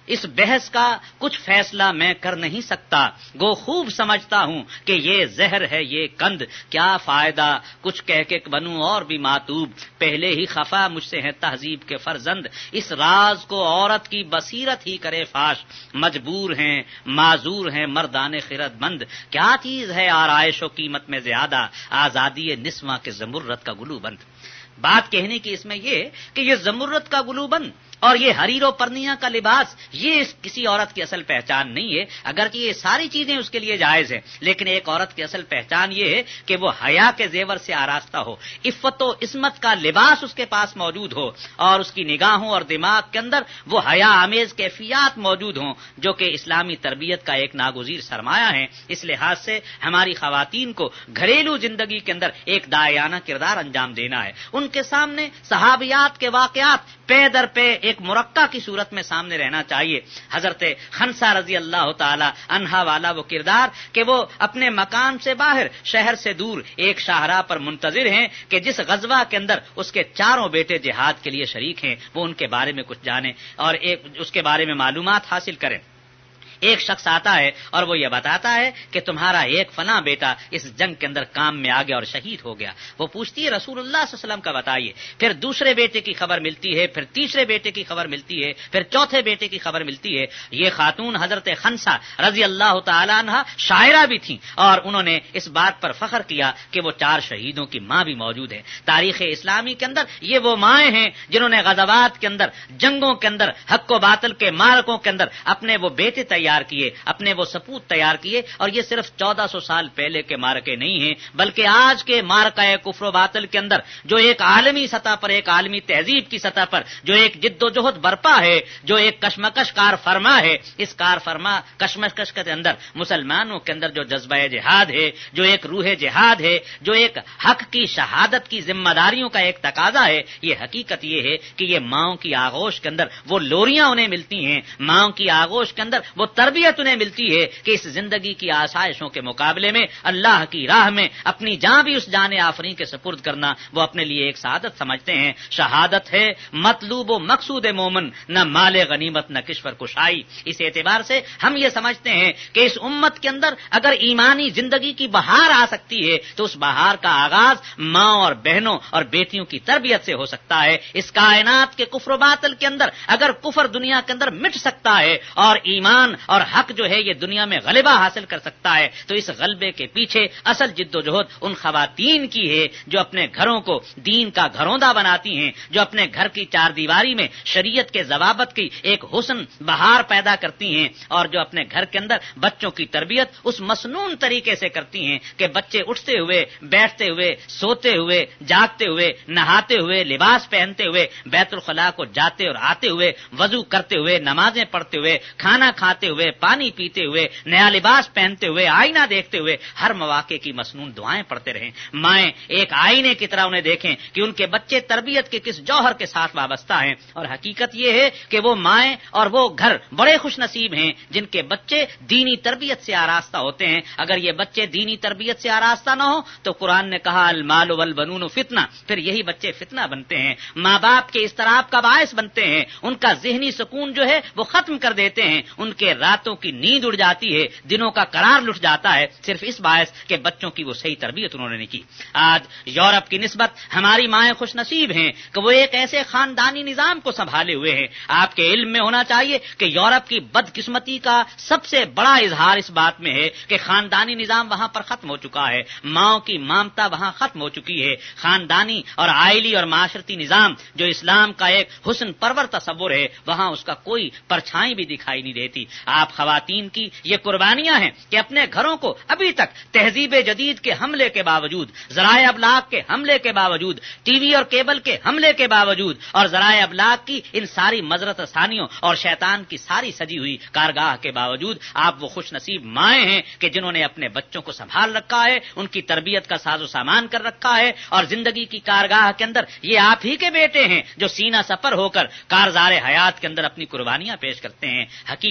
اس بحث کا کچھ فیصلہ میں کر نہیں سکتا، گو خوب سمجھتا ہوں کہ یہ زہر ہے یہ قند، کیا فائدہ کچھ کہہ کے بنوں اور بھی ماتوب، پہلے ہی خفا مجھ سے ہے تہذیب کے فرزند، اس راز کو عورت کی بصیرت ہی کرے فاش، مجبور ہیں معذور ہیں مردان خرد مند، کیا چیز ہے آرائش و قیمت میں زیادہ، آزادی نسواں کے زمرد کا گلو بند۔ بات کہنے کی اس میں یہ کہ یہ زمرد کا گلو بند اور یہ حریر و پرنیا کا لباس یہ کسی عورت کی اصل پہچان نہیں ہے، اگرچہ یہ ساری چیزیں اس کے لیے جائز ہیں، لیکن ایک عورت کی اصل پہچان یہ ہے کہ وہ حیا کے زیور سے آراستہ ہو، عفت و عصمت کا لباس اس کے پاس موجود ہو، اور اس کی نگاہوں اور دماغ کے اندر وہ حیا آمیز کیفیات موجود ہوں جو کہ اسلامی تربیت کا ایک ناگزیر سرمایہ ہیں۔ اس لحاظ سے ہماری خواتین کو گھریلو زندگی کے اندر ایک داعیانہ کردار انجام دینا ہے، ان کے سامنے صحابیات کے واقعات پے در پے ایک مرقع کی صورت میں سامنے رہنا چاہیے۔ حضرت خنسہ رضی اللہ تعالی عنہا والا وہ کردار کہ وہ اپنے مکان سے باہر شہر سے دور ایک شاہراہ پر منتظر ہیں کہ جس غزوہ کے اندر اس کے چاروں بیٹے جہاد کے لیے شریک ہیں وہ ان کے بارے میں کچھ جانیں اور اس کے بارے میں معلومات حاصل کریں۔ ایک شخص آتا ہے اور وہ یہ بتاتا ہے کہ تمہارا ایک فلاں بیٹا اس جنگ کے اندر کام میں آ گیا اور شہید ہو گیا۔ وہ پوچھتی ہے رسول اللہ صلی اللہ علیہ وسلم کا بتائیے، پھر دوسرے بیٹے کی خبر ملتی ہے، پھر تیسرے بیٹے کی خبر ملتی ہے، پھر چوتھے بیٹے کی خبر ملتی ہے۔ یہ خاتون حضرت خنسہ رضی اللہ تعالی عنہا شاعرہ بھی تھیں اور انہوں نے اس بات پر فخر کیا کہ وہ 4 شہیدوں کی ماں بھی موجود ہے۔ تاریخ اسلامی کے اندر یہ وہ مائیں ہیں جنہوں نے غزوات کے اندر، جنگوں کے اندر، حق و باطل کے معرکوں کے اندر اپنے وہ بیٹے تیار کیے، اپنے وہ سپوت تیار کیے، اور یہ صرف 1400 سال پہلے کے معرکے نہیں ہیں بلکہ آج کے معرکہ کفر و باطل کے اندر جو ایک عالمی سطح پر، ایک عالمی تہذیب کی سطح پر جو ایک جد و جہد برپا ہے، جو ایک کشمکش کار فرما ہے، اس کار فرما کشمکش کے اندر مسلمانوں کے اندر جو جذبہ جہاد ہے، جو ایک روح جہاد ہے، جو ایک حق کی شہادت کی ذمہ داریوں کا ایک تقاضا ہے، یہ حقیقت یہ ہے کہ یہ ماؤں کی آغوش کے اندر وہ لوریاں انہیں ملتی ہیں، ماؤں کی آغوش کے اندر وہ تربیت انہیں ملتی ہے کہ اس زندگی کی آسائشوں کے مقابلے میں اللہ کی راہ میں اپنی جان بھی اس جان آفرین کے سپرد کرنا وہ اپنے لیے ایک سعادت سمجھتے ہیں۔ شہادت ہے مطلوب و مقصود مومن، نہ مال غنیمت نہ کشور کشائی۔ اس اعتبار سے ہم یہ سمجھتے ہیں کہ اس امت کے اندر اگر ایمانی زندگی کی بہار آ سکتی ہے تو اس بہار کا آغاز ماں اور بہنوں اور بیٹیوں کی تربیت سے ہو سکتا ہے۔ اس کائنات کے کفر و باطل کے اندر اگر کفر دنیا کے اندر مٹ سکتا ہے اور ایمان اور حق جو ہے یہ دنیا میں غلبہ حاصل کر سکتا ہے تو اس غلبے کے پیچھے اصل جد و جہد ان خواتین کی ہے جو اپنے گھروں کو دین کا گھروندہ بناتی ہیں، جو اپنے گھر کی 4 دیواری میں شریعت کے ضوابط کی ایک حسن بہار پیدا کرتی ہیں، اور جو اپنے گھر کے اندر بچوں کی تربیت اس مسنون طریقے سے کرتی ہیں کہ بچے اٹھتے ہوئے، بیٹھتے ہوئے، سوتے ہوئے، جاگتے ہوئے، نہاتے ہوئے، لباس پہنتے ہوئے، بیت الخلاء کو جاتے اور آتے ہوئے، وضو کرتے ہوئے، نمازیں پڑھتے ہوئے، کھانا کھاتے ہوئے، پانی پیتے ہوئے، نیا لباس پہنتے ہوئے، آئینہ دیکھتے ہوئے ہر مواقع کی مسنون دعائیں پڑھتے رہیں۔ مائیں ایک آئینے کی طرح انہیں دیکھیں کہ ان کے بچے تربیت کے کس جوہر کے ساتھ وابستہ ہیں، اور حقیقت یہ ہے کہ وہ مائیں اور وہ گھر بڑے خوش نصیب ہیں جن کے بچے دینی تربیت سے آراستہ ہوتے ہیں۔ اگر یہ بچے دینی تربیت سے آراستہ نہ ہو تو قرآن نے کہا المال والبنون فتنہ، پھر یہی بچے فتنہ بنتے ہیں، ماں باپ کے اضطراب کا باعث بنتے ہیں، ان کا ذہنی سکون جو ہے وہ ختم کر دیتے ہیں، ان کے راتوں کی نیند اڑ جاتی ہے، دنوں کا قرار لٹ جاتا ہے، صرف اس باعث کہ بچوں کی وہ صحیح تربیت انہوں نے نہیں کی۔ آج یورپ کی نسبت ہماری مائیں خوش نصیب ہیں کہ وہ ایک ایسے خاندانی نظام کو سنبھالے ہوئے ہیں۔ آپ کے علم میں ہونا چاہیے کہ یورپ کی بدقسمتی کا سب سے بڑا اظہار اس بات میں ہے کہ خاندانی نظام وہاں پر ختم ہو چکا ہے، ماؤں کی مامتا وہاں ختم ہو چکی ہے۔ خاندانی اور عائلی اور معاشرتی نظام جو اسلام کا ایک حسن پرور تصور ہے وہاں اس کا کوئی پرچھائی بھی دکھائی نہیں دیتی۔ آپ خواتین کی یہ قربانیاں ہیں کہ اپنے گھروں کو ابھی تک تہذیب جدید کے حملے کے باوجود، ذرائع ابلاغ کے حملے کے باوجود، ٹی وی اور کیبل کے حملے کے باوجود اور ذرائع ابلاغ کی ان ساری مذرت ثانیوں اور شیطان کی ساری سجی ہوئی کارگاہ کے باوجود آپ وہ خوش نصیب مائیں ہیں کہ جنہوں نے اپنے بچوں کو سنبھال رکھا ہے، ان کی تربیت کا ساز و سامان کر رکھا ہے، اور زندگی کی کارگاہ کے اندر یہ آپ ہی کے بیٹے ہیں جو سینہ سپر ہو کر کارزار حیات کے اندر اپنی قربانیاں پیش کرتے ہیں۔ حقیقت یہ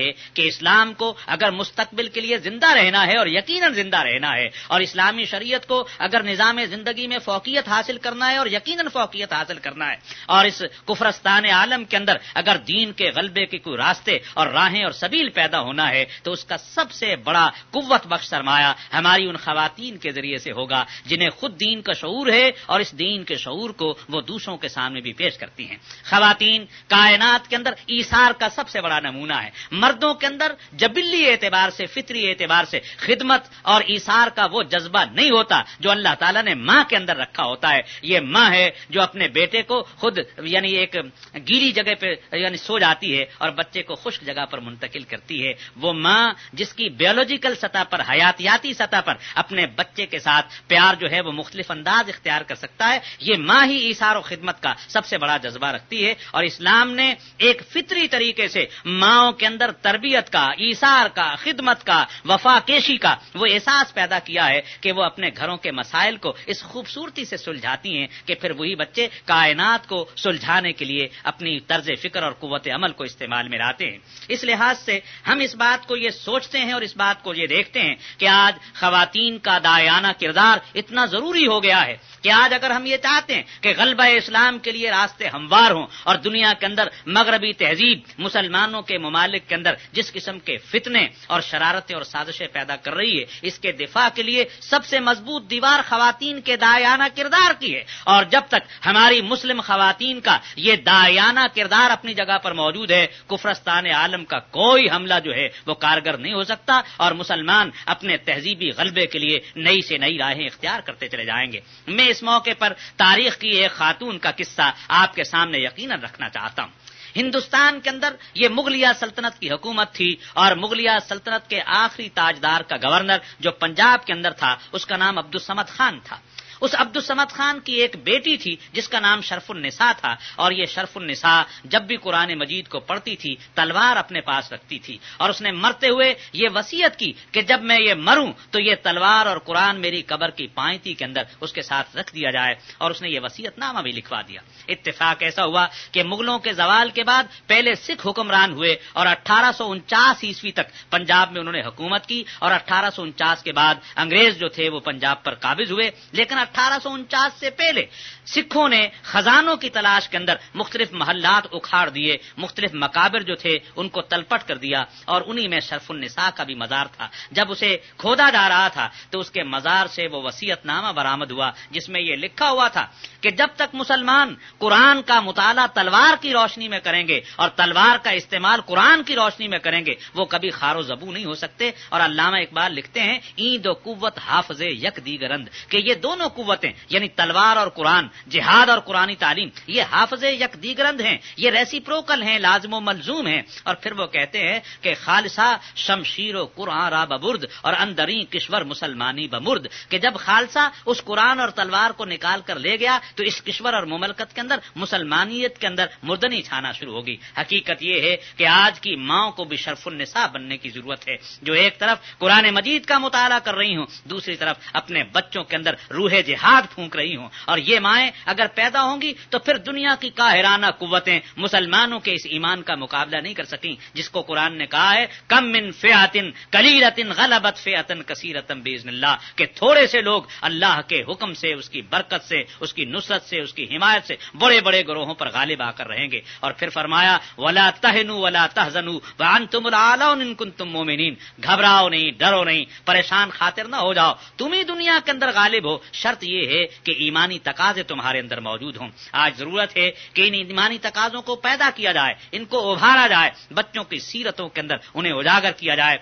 ہے کہ اسلام کو اگر مستقبل کے لیے زندہ رہنا ہے اور یقیناً زندہ رہنا ہے، اور اسلامی شریعت کو اگر نظام زندگی میں فوقیت حاصل کرنا ہے اور یقیناً فوقیت حاصل کرنا ہے، اور اس کفرستان عالم کے اندر اگر دین کے غلبے کے کوئی راستے اور راہیں اور سبیل پیدا ہونا ہے، تو اس کا سب سے بڑا قوت بخش سرمایہ ہماری ان خواتین کے ذریعے سے ہوگا جنہیں خود دین کا شعور ہے اور اس دین کے شعور کو وہ دوسروں کے سامنے بھی پیش کرتی ہیں۔ خواتین کائنات کے اندر ایثار کا سب سے بڑا نمونہ ہے۔ مردوں کے اندر جبلی اعتبار سے، فطری اعتبار سے خدمت اور ایثار کا وہ جذبہ نہیں ہوتا جو اللہ تعالیٰ نے ماں کے اندر رکھا ہوتا ہے۔ یہ ماں ہے جو اپنے بیٹے کو خود یعنی ایک گیلی جگہ پہ یعنی سو جاتی ہے اور بچے کو خشک جگہ پر منتقل کرتی ہے۔ وہ ماں جس کی بیولوجیکل سطح پر، حیاتیاتی سطح پر اپنے بچے کے ساتھ پیار جو ہے وہ مختلف انداز اختیار کر سکتا ہے، یہ ماں ہی ایثار و خدمت کا سب سے بڑا جذبہ رکھتی ہے۔ اور اسلام نے ایک فطری طریقے سے ماؤں کے اندر تربیت کا، ایثار کا، خدمت کا، وفا کیشی کا وہ احساس پیدا کیا ہے کہ وہ اپنے گھروں کے مسائل کو اس خوبصورتی سے سلجھاتی ہیں کہ پھر وہی بچے کائنات کو سلجھانے کے لیے اپنی طرز فکر اور قوت عمل کو استعمال میں لاتے ہیں۔ اس لحاظ سے ہم اس بات کو یہ سوچتے ہیں اور اس بات کو یہ دیکھتے ہیں کہ آج خواتین کا داعیانہ کردار اتنا ضروری ہو گیا ہے کہ آج اگر ہم یہ چاہتے ہیں کہ غلبہ اسلام کے لیے راستے ہموار ہوں اور دنیا کے اندر مغربی تہذیب مسلمانوں کے ممالک کے اندر جس قسم کے فتنے اور شرارتیں اور سازشیں پیدا کر رہی ہے، اس کے دفاع کے لیے سب سے مضبوط دیوار خواتین کے داعیانہ کردار کی ہے۔ اور جب تک ہماری مسلم خواتین کا یہ داعیانہ کردار اپنی جگہ پر موجود ہے، کفرستان عالم کا کوئی حملہ جو ہے وہ کارگر نہیں ہو سکتا اور مسلمان اپنے تہذیبی غلبے کے لیے نئی سے نئی راہیں اختیار کرتے چلے جائیں گے۔ میں اس موقع پر تاریخ کی ایک خاتون کا قصہ آپ کے سامنے یقیناً رکھنا چاہتا ہوں۔ ہندوستان کے اندر یہ مغلیہ سلطنت کی حکومت تھی اور مغلیہ سلطنت کے آخری تاجدار کا گورنر جو پنجاب کے اندر تھا اس کا نام عبدالصمد خان تھا۔ اس عبدالصمد خان کی ایک بیٹی تھی جس کا نام شرف النساء تھا، اور یہ شرف النساء جب بھی قرآن مجید کو پڑھتی تھی تلوار اپنے پاس رکھتی تھی، اور اس نے مرتے ہوئے یہ وصیت کی کہ جب میں یہ مروں تو یہ تلوار اور قرآن میری قبر کی پائنتی کے اندر اس کے ساتھ رکھ دیا جائے، اور اس نے یہ وصیت نامہ بھی لکھوا دیا۔ اتفاق ایسا ہوا کہ مغلوں کے زوال کے بعد پہلے سکھ حکمران ہوئے اور 1849 عیسوی تک پنجاب میں انہوں نے حکومت کی، اور 1849 کے بعد انگریز جو تھے وہ پنجاب پر قابض ہوئے، لیکن 1849 سے پہلے سکھوں نے خزانوں کی تلاش کے اندر مختلف محلات اکھاڑ دیے، مختلف مقابر جو تھے ان کو تلپٹ کر دیا، اور انہی میں شرف النساء کا بھی مزار تھا۔ جب اسے کھودا جا رہا تھا تو اس کے مزار سے وہ وصیت نامہ برآمد ہوا جس میں یہ لکھا ہوا تھا کہ جب تک مسلمان قرآن کا مطالعہ تلوار کی روشنی میں کریں گے اور تلوار کا استعمال قرآن کی روشنی میں کریں گے وہ کبھی خار و زبو نہیں ہو سکتے۔ اور علامہ اقبال لکھتے ہیں ایند و قوت حافظ یک دیگرند، کہ یہ دونوں قوتیں یعنی تلوار اور قرآن، جہاد اور قرآنی تعلیم، یہ حافظ یک دیگرند ہیں، یہ ریسیپروکل ہیں، لازم و ملزوم ہیں۔ اور پھر وہ کہتے ہیں کہ خالصہ شمشیر و قرآن را ببرد اور اندرین کشور مسلمانی بمرد، کہ جب خالصہ اس قرآن اور تلوار کو نکال کر لے گیا تو اس کشور اور مملکت کے اندر مسلمانیت کے اندر مردنی چھانا شروع ہوگی۔ حقیقت یہ ہے کہ آج کی ماؤں کو بھی شرف النساء بننے کی ضرورت ہے، جو ایک طرف قرآن مجید کا مطالعہ کر رہی ہوں، دوسری طرف اپنے بچوں کے اندر روح جہاد پھونک رہی ہوں۔ اور یہ مائیں اگر پیدا ہوں گی تو پھر دنیا کی قاہرانہ قوتیں مسلمانوں کے اس ایمان کا مقابلہ نہیں کر سکیں، جس کو قرآن نے کہا ہے کم من فئۃ قلیلۃ غلبت فئۃ کثیرۃ باذن اللہ، کہ تھوڑے سے لوگ اللہ کے حکم سے، اس کی برکت سے، اس کی نصرت سے، اس کی حمایت سے بڑے بڑے گروہوں پر غالب آ کر رہیں گے۔ اور پھر فرمایا ولا تہنوا ولا تحزنوا وانتم الاعلون ان کنتم مؤمنین، گھبراؤ نہیں، ڈرو نہیں، پریشان خاطر نہ ہو جاؤ، تم ہی دنیا کے اندر غالب ہو، شرط یہ ہے کہ ایمانی تقاضے تمہارے اندر موجود ہوں۔ آج ضرورت ہے کہ ان ایمانی تقاضوں کو پیدا کیا جائے، ان کو ابھارا جائے، بچوں کی سیرتوں کے اندر انہیں اجاگر کیا جائے۔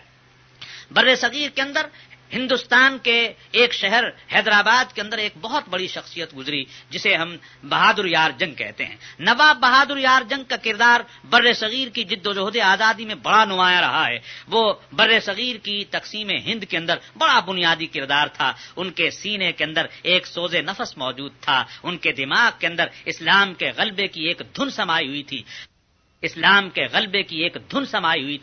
بر صغیر کے اندر ہندوستان کے ایک شہر حیدرآباد کے اندر ایک بہت بڑی شخصیت گزری جسے ہم بہادر یار جنگ کہتے ہیں۔ نواب بہادر یار جنگ کا کردار بر صغیر کی جد و جہد آزادی میں بڑا نمایاں رہا ہے۔ وہ بر صغیر کی تقسیم ہند کے اندر بڑا بنیادی کردار تھا۔ ان کے سینے کے اندر ایک سوز نفس موجود تھا، ان کے دماغ کے اندر اسلام کے غلبے کی ایک دھن سمائی ہوئی تھی، اسلام کے غلبے کی ایک دھن سمائی ہوئی تھی۔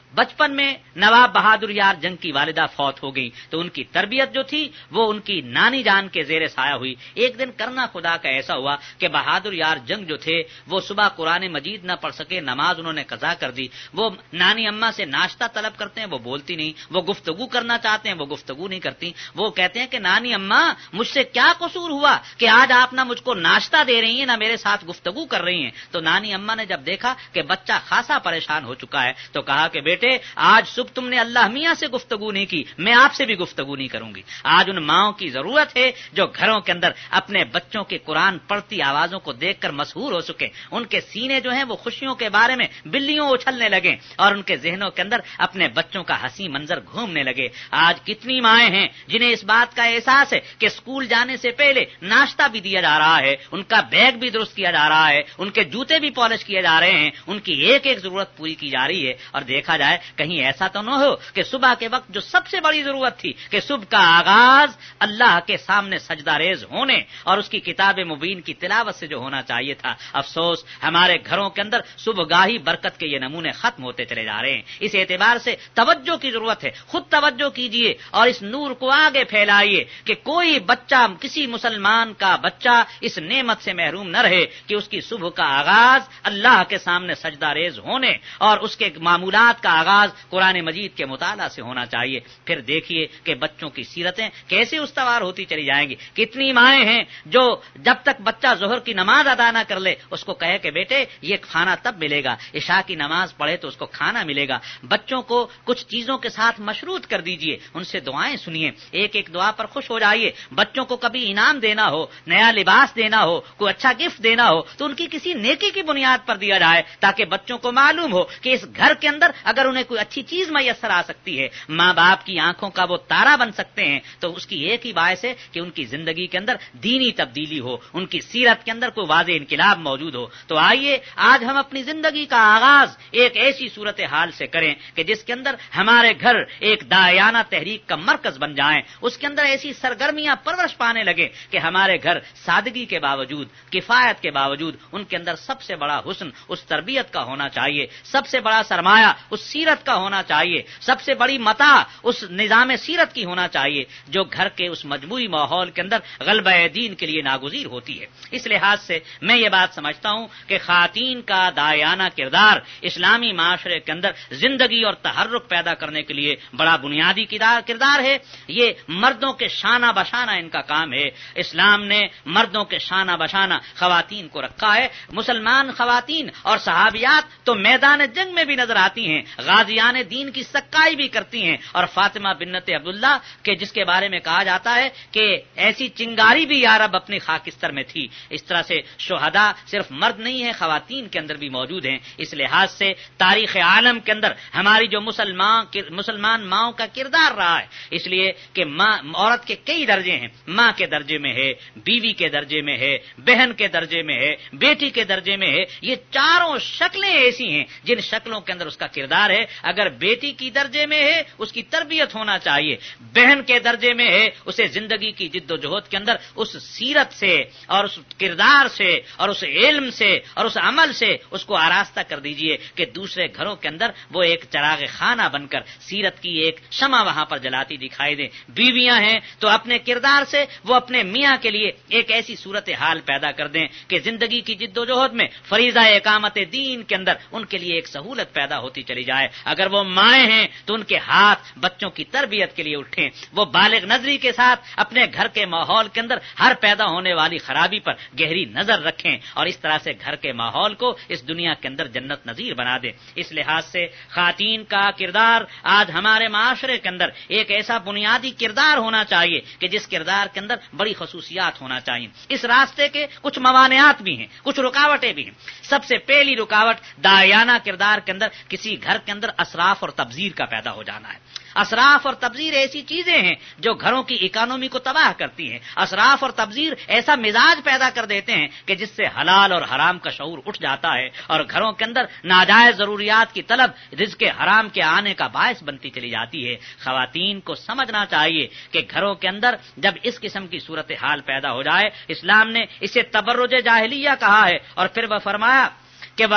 بچپن میں نواب بہادر یار جنگ کی والدہ فوت ہو گئی تو ان کی تربیت جو تھی وہ ان کی نانی جان کے زیر سایہ ہوئی. ایک دن کرنا خدا کا ایسا ہوا کہ بہادر یار جنگ جو تھے وہ صبح قرآن مجید نہ پڑھ سکے, نماز انہوں نے قضا کر دی. وہ نانی اماں سے ناشتہ طلب کرتے ہیں, وہ بولتی نہیں. وہ گفتگو کرنا چاہتے ہیں, وہ گفتگو نہیں کرتی. وہ کہتے ہیں کہ نانی اماں مجھ سے کیا قصور ہوا کہ آج آپ نہ مجھ کو ناشتہ دے رہی ہیں نہ میرے ساتھ گفتگو کر رہی ہیں. تو نانی اماں نے جب دیکھا کہ بچہ خاصا پریشان ہو چکا ہے تو کہا کہ بیٹے آج صبح تم نے اللہ میاں سے گفتگو نہیں کی, میں آپ سے بھی گفتگو نہیں کروں گی. آج ان ماؤں کی ضرورت ہے جو گھروں کے اندر اپنے بچوں کے قرآن پڑھتی آوازوں کو دیکھ کر مسحور ہو سکے. ان کے سینے جو ہیں وہ خوشیوں کے بارے میں بلیوں اچھلنے لگے اور ان کے ذہنوں کے اندر اپنے بچوں کا حسین منظر گھومنے لگے. آج کتنی مائیں ہیں جنہیں اس بات کا احساس ہے کہ اسکول جانے سے پہلے ناشتہ بھی دیا جا رہا ہے, ان کا بیگ بھی درست کیا جا رہا ہے, ان کے جوتے بھی پالش کیے جا رہے ہیں, ان کی ایک ایک ضرورت پوری کی جا رہی ہے. اور دیکھا جائے کہیں ایسا تو نہ ہو کہ صبح کے وقت جو سب سے بڑی ضرورت تھی کہ صبح کا آغاز اللہ کے سامنے سجدہ ریز ہونے اور اس کی کتاب مبین کی تلاوت سے جو ہونا چاہیے تھا, افسوس ہمارے گھروں کے اندر صبح گاہی برکت کے یہ نمونے ختم ہوتے چلے جا رہے ہیں. اس اعتبار سے توجہ کی ضرورت ہے. خود توجہ کیجئے اور اس نور کو آگے پھیلائیے کہ کوئی بچہ, کسی مسلمان کا بچہ اس نعمت سے محروم نہ رہے کہ اس کی صبح کا آغاز اللہ کے سامنے سجدہ ریز ہونے اور اس کے معمولات کا آغاز قرآن مجید کے مطالعہ سے ہونا چاہیے. پھر دیکھیے کہ بچوں کی سیرتیں کیسے استوار ہوتی چلی جائیں گی. کتنی مائیں ہیں جو جب تک بچہ ظہر کی نماز ادا نہ کر لے اس کو کہے کہ بیٹے یہ کھانا تب ملے گا, عشاء کی نماز پڑھے تو اس کو کھانا ملے گا. بچوں کو کچھ چیزوں کے ساتھ مشروط کر دیجئے, ان سے دعائیں سنیے, ایک ایک دعا پر خوش ہو جائیے. بچوں کو کبھی انعام دینا ہو, نیا لباس دینا ہو, کوئی اچھا گفٹ دینا ہو تو ان کی کسی نیکی کی بنیاد پر دیا جائے تاکہ بچوں کو معلوم ہو کہ اس گھر کے اندر اگر انہیں کوئی اچھی چیز میسر آ سکتی ہے, ماں باپ کی آنکھوں کا وہ تارا بن سکتے ہیں, تو اس کی ایک ہی باعث ہے کہ ان کی زندگی کے اندر دینی تبدیلی ہو, ان کی سیرت کے اندر کوئی واضح انقلاب موجود ہو. تو آئیے آج ہم اپنی زندگی کا آغاز ایک ایسی صورتحال سے کریں کہ جس کے اندر ہمارے گھر ایک داعیانہ تحریک کا مرکز بن جائیں, اس کے اندر ایسی سرگرمیاں پرورش پانے لگے کہ ہمارے گھر سادگی کے باوجود, کفایت کے باوجود ان کے اندر سب سے بڑا حسن اس تربیت کا ہونا چاہیے, سب سے بڑا سرمایہ اس سیرت کا ہونا چاہیے, سب سے بڑی متاع اس نظام سیرت کی ہونا چاہیے جو گھر کے اس مجموعی ماحول کے اندر غلبہ دین کے لیے ناگزیر ہوتی ہے. اس لحاظ سے میں یہ بات سمجھتا ہوں کہ خواتین کا داعیانہ کردار اسلامی معاشرے کے اندر زندگی اور تحرک پیدا کرنے کے لیے بڑا بنیادی کردار ہے. یہ مردوں کے شانہ بشانہ ان کا کام ہے. اسلام نے مردوں کے شانہ بشانہ خواتین کو رکھا ہے. مسلمان خواتین اور صحابیات تو میدان جنگ میں بھی نظر آتی ہیں, غازیان دین کی سکائی بھی کرتی ہیں. اور فاطمہ بنت عبداللہ کے جس کے بارے میں کہا جاتا ہے کہ ایسی چنگاری بھی یا رب اپنی خاکستر میں تھی, اس طرح سے شہداء صرف مرد نہیں ہیں, خواتین کے اندر بھی موجود ہیں. اس لحاظ سے تاریخ عالم کے اندر ہماری جو مسلمان ماؤں کا کردار رہا ہے, اس لیے کہ عورت کے کئی درجے ہیں, ماں کے درجے میں ہے, بیوی کے درجے میں ہے, بہن کے درجے میں ہے, بیٹی کے درجے میں ہے. یہ چاروں شکلیں ایسی ہیں جن شکلوں کے اندر اس کا کردار ہے. اگر بیٹی کی درجے میں ہے اس کی تربیت ہونا چاہیے, بہن کے درجے میں ہے اسے زندگی کی جد و جہد کے اندر اس سیرت سے اور اس کردار سے اور اس علم سے اور اس عمل سے اس کو آراستہ کر دیجئے کہ دوسرے گھروں کے اندر وہ ایک چراغ خانہ بن کر سیرت کی ایک شمع وہاں پر جلاتی دکھائی دے. بیویاں ہیں تو اپنے کردار سے وہ اپنے میاں کے لیے ایک ایسی صورتحال پیدا کر دیں کہ زندگی کی جد و جہد میں فریضہ اقامت دین کے اندر ان کے لیے ایک سہولت پیدا ہوتی چلی جائے. اگر وہ مائیں ہیں تو ان کے ہاتھ بچوں کی تربیت کے لیے اٹھیں, وہ بالغ نظری کے ساتھ اپنے گھر کے ماحول کے اندر ہر پیدا ہونے والی خرابی پر گہری نظر رکھیں اور اس طرح سے گھر کے ماحول کو اس دنیا کے اندر جنت نظیر بنا دیں. اس لحاظ سے خواتین کا کردار آج ہمارے معاشرے کے اندر ایک ایسا بنیادی کردار ہونا چاہیے کہ جس کردار کے اندر بڑی خصوصیات ہونا چاہیے. اس راستے کے کچھ موانعات بھی ہیں, کچھ رکاوٹیں بھی ہیں. سب سے پہلی رکاوٹ داعیانہ کردار کے اندر کسی گھر کے اندر اسراف اور تبذیر کا پیدا ہو جانا ہے. اسراف اور تبذیر ایسی چیزیں ہیں جو گھروں کی اکانومی کو تباہ کرتی ہیں. اسراف اور تبذیر ایسا مزاج پیدا کر دیتے ہیں کہ جس سے حلال اور حرام کا شعور اٹھ جاتا ہے اور گھروں کے اندر ناجائز ضروریات کی طلب رزق حرام کے آنے کا باعث بنتی چلی جاتی ہے. خواتین کو سمجھنا چاہیے کہ گھروں کے اندر جب اس قسم کی صورتحال پیدا ہو جائے, اسلام نے اسے تبرج جاہلیہ کہا ہے اور پھر وہ فرمایا کہ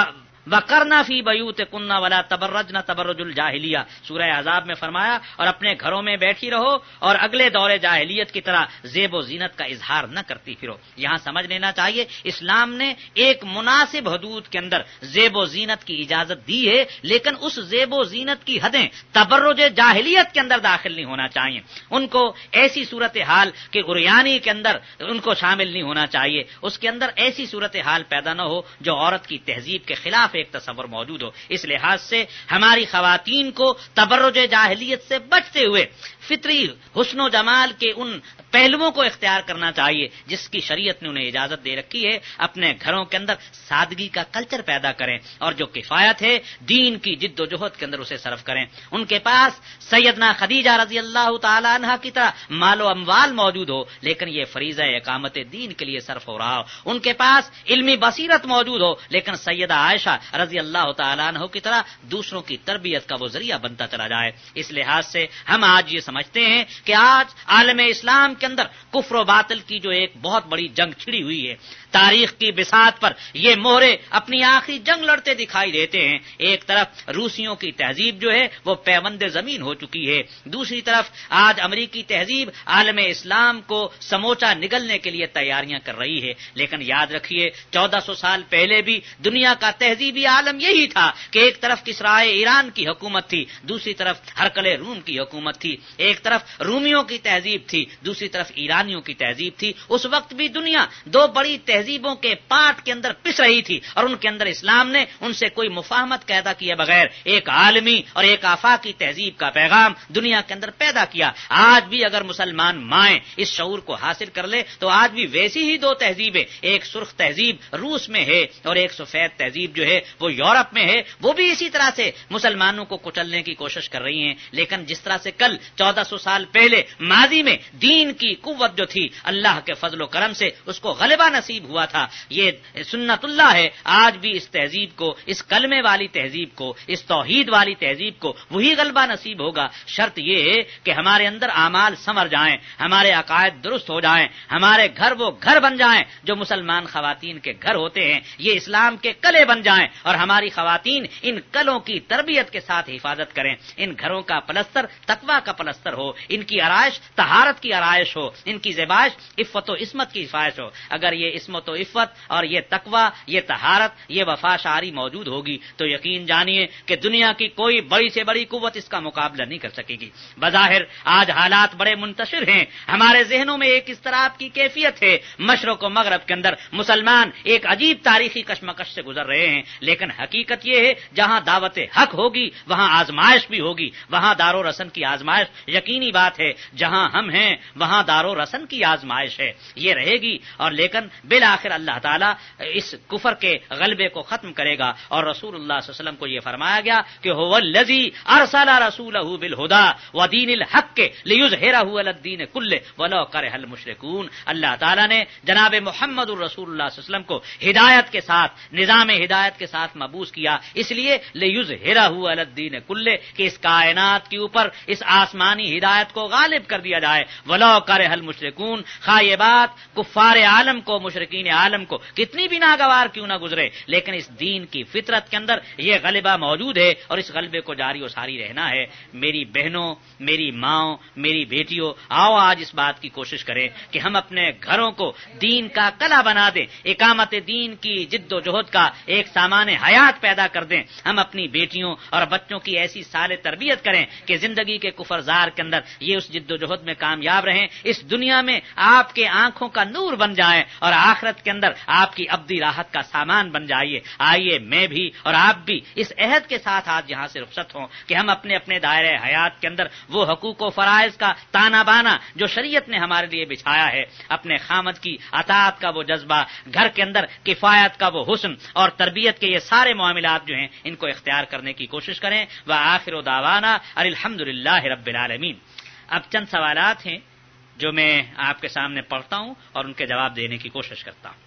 وَقَرْنَ فِي بَيُوتِكُنَّ وَلَا تَبَرَّجْنَ تَبَرُّجَ الْجَاهِلِيَّہ، سورہ احزاب میں فرمایا اور اپنے گھروں میں بیٹھی رہو اور اگلے دور جاہلیت کی طرح زیب و زینت کا اظہار نہ کرتی پھرو۔ یہاں سمجھ لینا چاہیے اسلام نے ایک مناسب حدود کے اندر زیب و زینت کی اجازت دی ہے، لیکن اس زیب و زینت کی حدیں تبرج جاہلیت کے اندر داخل نہیں ہونا چاہیے۔ ان کو ایسی صورتحال کہ عریانی کے اندر ان کو شامل نہیں ہونا چاہیے، اس کے اندر ایسی صورتحال پیدا نہ ہو جو عورت کی تہذیب کے خلاف ایک تصور موجود ہو۔ اس لحاظ سے ہماری خواتین کو تبرج جاہلیت سے بچتے ہوئے فطری حسن و جمال کے ان پہلوؤں کو اختیار کرنا چاہیے جس کی شریعت نے انہیں اجازت دے رکھی ہے۔ اپنے گھروں کے اندر سادگی کا کلچر پیدا کریں اور جو کفایت ہے دین کی جد و جہد کے اندر اسے صرف کریں۔ ان کے پاس سیدنا خدیجہ رضی اللہ تعالی عنہا کی طرح مال و اموال موجود ہو، لیکن یہ فریضہ اقامت دین کے لیے صرف ہو رہا ہو۔ ان کے پاس علمی بصیرت موجود ہو، لیکن سیدہ عائشہ رضی اللہ تعالی عنہ کی طرح دوسروں کی تربیت کا وہ ذریعہ بنتا چلا جائے۔ اس لحاظ سے ہم آج یہ سمجھتے ہیں کہ آج عالم اسلام کے اندر کفر و باطل کی جو ایک بہت بڑی جنگ چھڑی ہوئی ہے، تاریخ کی بساط پر یہ مہرے اپنی آخری جنگ لڑتے دکھائی دیتے ہیں۔ ایک طرف روسیوں کی تہذیب جو ہے وہ پیوند زمین ہو چکی ہے، دوسری طرف آج امریکی تہذیب عالم اسلام کو سموچا نگلنے کے لیے تیاریاں کر رہی ہے۔ لیکن یاد رکھیے 1400 سال پہلے بھی دنیا کا تہذیبی عالم یہی تھا کہ ایک طرف کسرائے ایران کی حکومت تھی، دوسری طرف ہرقل روم کی حکومت تھی، ایک طرف رومیوں کی تہذیب تھی، دوسری طرف ایرانیوں کی تہذیب تھی۔ اس وقت بھی دنیا دو بڑی تہذیبوں کے پاٹ کے اندر پس رہی تھی اور ان کے اندر اسلام نے ان سے کوئی مفاہمت پیدا کیے بغیر ایک عالمی اور ایک آفاقی تہذیب کا پیغام دنیا کے اندر پیدا کیا۔ آج بھی اگر مسلمان مائیں اس شعور کو حاصل کر لے تو آج بھی ویسی ہی دو تہذیبیں، ایک سرخ تہذیب روس میں ہے اور ایک سفید تہذیب جو ہے وہ یورپ میں ہے، وہ بھی اسی طرح سے مسلمانوں کو کچلنے کی کوشش کر رہی ہیں۔ لیکن جس طرح سے کل 1400 سال پہلے ماضی میں دین کی قوت جو تھی اللہ کے فضل و کرم سے اس کو غلبہ نصیب ہوا تھا، یہ سنت اللہ ہے۔ آج بھی اس تہذیب کو، اس کلمے والی تہذیب کو، اس توحید والی تہذیب کو وہی غلبہ نصیب ہوگا۔ شرط یہ ہے کہ ہمارے اندر اعمال سنور جائیں، ہمارے عقائد درست ہو جائیں، ہمارے گھر وہ گھر بن جائیں جو مسلمان خواتین کے گھر ہوتے ہیں، یہ اسلام کے کلے بن جائیں اور ہماری خواتین ان کلوں کی تربیت کے ساتھ حفاظت کریں۔ ان گھروں کا پلستر تقویٰ کا پلستر ہو، ان کی آرائش طہارت کی آرائش ہو، ان کی زیبائش عفت و عصمت کی حفاظت ہو۔ اگر یہ عصمت و عفت اور یہ تقویٰ، یہ طہارت، یہ وفا شعاری موجود ہوگی تو یقین جانیے کہ دنیا کی کوئی بڑی سے بڑی قوت اس کا مقابلہ نہیں کر سکے گی۔ بظاہر آج حالات بڑے منتشر ہیں، ہمارے ذہنوں میں ایک اضطراب کی کیفیت ہے، مشرق و مغرب کے اندر مسلمان ایک عجیب تاریخی کشمکش سے گزر رہے ہیں، لیکن حقیقت یہ ہے جہاں دعوت حق ہوگی وہاں آزمائش بھی ہوگی، وہاں دار و رسن کی آزمائش یقینی بات ہے، جہاں ہم ہیں وہاں دار و رسن کی آزمائش ہے، یہ رہے گی۔ اور لیکن بالآخر اللہ تعالیٰ اس کفر کے غلبے کو ختم کرے گا، اور رسول اللہ صلی اللہ علیہ وسلم کو یہ فرمایا گیا کہ هو الذی ارسل رسولہ بالہدی ودین الحق لیظہرہ علی الدین کلہ ولو کرہ المشرکون۔ اللہ تعالیٰ نے جناب محمد الرسول اللہ صلی اللہ علیہ وسلم کو ہدایت کے ساتھ، نظام ہدایت کے ساتھ مبعوث کیا، اس لیے لیظہرہ علی الدین کلہ کہ اس کائنات کے اوپر اس آسمانی ہدایت کو غالب کر دیا جائے، ولو کرہ المشرکون، خواہ یہ بات کفار عالم کو، مشرکین عالم کو کتنی بھی ناگوار کیوں نہ گزرے، لیکن اس دین کی فطرت کے اندر یہ غلبہ موجود ہے اور اس غلبے کو جاری و ساری رہنا ہے۔ میری بہنوں، میری ماؤں، میری بیٹیوں، آؤ آج اس بات کی کوشش کریں کہ ہم اپنے گھروں کو دین کا کلا بنا دیں، اقامت دین کی جد و جہد کا ایک سامان حیات پیدا کر دیں۔ ہم اپنی بیٹیوں اور بچوں کی ایسی صالح تربیت کریں کہ زندگی کے کفرزار کے اندر یہ اس جد و جہد میں کامیاب رہیں، اس دنیا میں آپ کے آنکھوں کا نور بن جائیں اور آخرت کے اندر آپ کی ابدی راحت کا سامان بن جائیے۔ آئیے میں بھی اور آپ بھی اس عہد کے ساتھ آج یہاں سے رخصت ہوں کہ ہم اپنے اپنے دائرۂ حیات کے اندر وہ حقوق و فرائض کا تانا بانا جو شریعت نے ہمارے لیے بچھایا ہے، اپنے خامد کی اطاعت کا وہ جذبہ، گھر کے اندر کفایت کا وہ حسن اور تربیت کے یہ سارے معاملات جو ہیں ان کو اختیار کرنے کی کوشش کریں۔ وآخر دعوانا الحمدللہ رب العالمین۔ اب چند سوالات ہیں جو میں آپ کے سامنے پڑھتا ہوں اور ان کے جواب دینے کی کوشش کرتا ہوں۔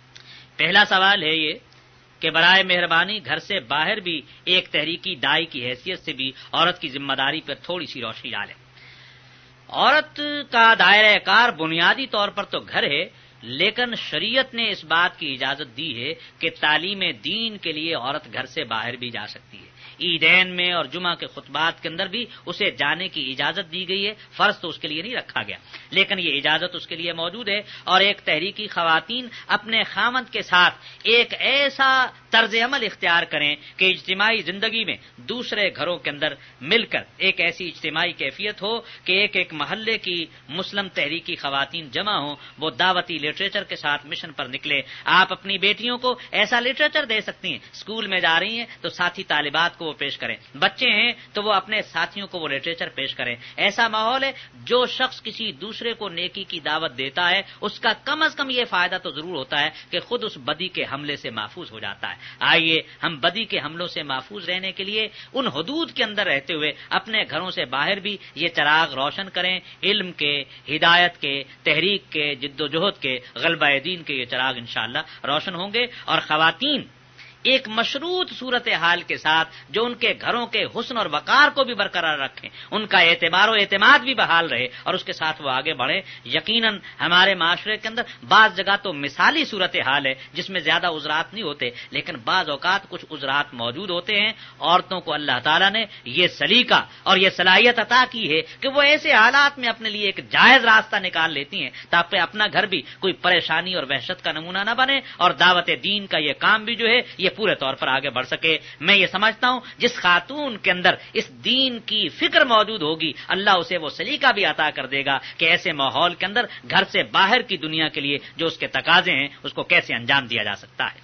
پہلا سوال ہے یہ کہ برائے مہربانی گھر سے باہر بھی ایک تحریکی داعی کی حیثیت سے بھی عورت کی ذمہ داری پر تھوڑی سی روشنی ڈالیں۔ عورت کا دائرہ کار بنیادی طور پر تو گھر ہے، لیکن شریعت نے اس بات کی اجازت دی ہے کہ تعلیم دین کے لیے عورت گھر سے باہر بھی جا سکتی ہے. عیدین میں اور جمعہ کے خطبات کے اندر بھی اسے جانے کی اجازت دی گئی ہے. فرض تو اس کے لیے نہیں رکھا گیا لیکن یہ اجازت اس کے لیے موجود ہے. اور ایک تحریکی خواتین اپنے خاوند کے ساتھ ایک ایسا طرز عمل اختیار کریں کہ اجتماعی زندگی میں دوسرے گھروں کے اندر مل کر ایک ایسی اجتماعی کیفیت ہو کہ ایک محلے کی مسلم تحریکی خواتین جمع ہوں, وہ دعوتی لٹریچر کے ساتھ مشن پر نکلے. آپ اپنی بیٹیوں کو ایسا لٹریچر دے سکتی ہیں, اسکول میں جا رہی ہیں تو ساتھی طالبات کو وہ پیش کریں, بچے ہیں تو وہ اپنے ساتھیوں کو وہ لٹریچر پیش کریں. ایسا ماحول ہے جو شخص کسی دوسرے کو نیکی کی دعوت دیتا ہے اس کا کم از کم یہ فائدہ تو ضرور ہوتا ہے کہ خود اس بدی کے حملے سے محفوظ ہو جاتا ہے. آئیے ہم بدی کے حملوں سے محفوظ رہنے کے لیے ان حدود کے اندر رہتے ہوئے اپنے گھروں سے باہر بھی یہ چراغ روشن کریں. علم کے, ہدایت کے, تحریک کے, جد و جہد کے, غلبہ دین کے یہ چراغ انشاءاللہ روشن ہوں گے. اور خواتین ایک مشروط صورتحال کے ساتھ جو ان کے گھروں کے حسن اور وقار کو بھی برقرار رکھیں, ان کا اعتبار و اعتماد بھی بحال رہے اور اس کے ساتھ وہ آگے بڑھیں. یقیناً ہمارے معاشرے کے اندر بعض جگہ تو مثالی صورتحال ہے جس میں زیادہ عذرات نہیں ہوتے, لیکن بعض اوقات کچھ عذرات موجود ہوتے ہیں. عورتوں کو اللہ تعالیٰ نے یہ سلیقہ اور یہ صلاحیت عطا کی ہے کہ وہ ایسے حالات میں اپنے لیے ایک جائز راستہ نکال لیتی ہیں تاکہ اپنا گھر بھی کوئی پریشانی اور وحشت کا نمونہ نہ بنے اور دعوت دین کا یہ کام بھی جو ہے یہ پورے طور پر آگے بڑھ سکے. میں یہ سمجھتا ہوں جس خاتون کے اندر اس دین کی فکر موجود ہوگی اللہ اسے وہ سلیقہ بھی عطا کر دے گا کہ ایسے ماحول کے اندر گھر سے باہر کی دنیا کے لیے جو اس کے تقاضے ہیں اس کو کیسے انجام دیا جا سکتا ہے.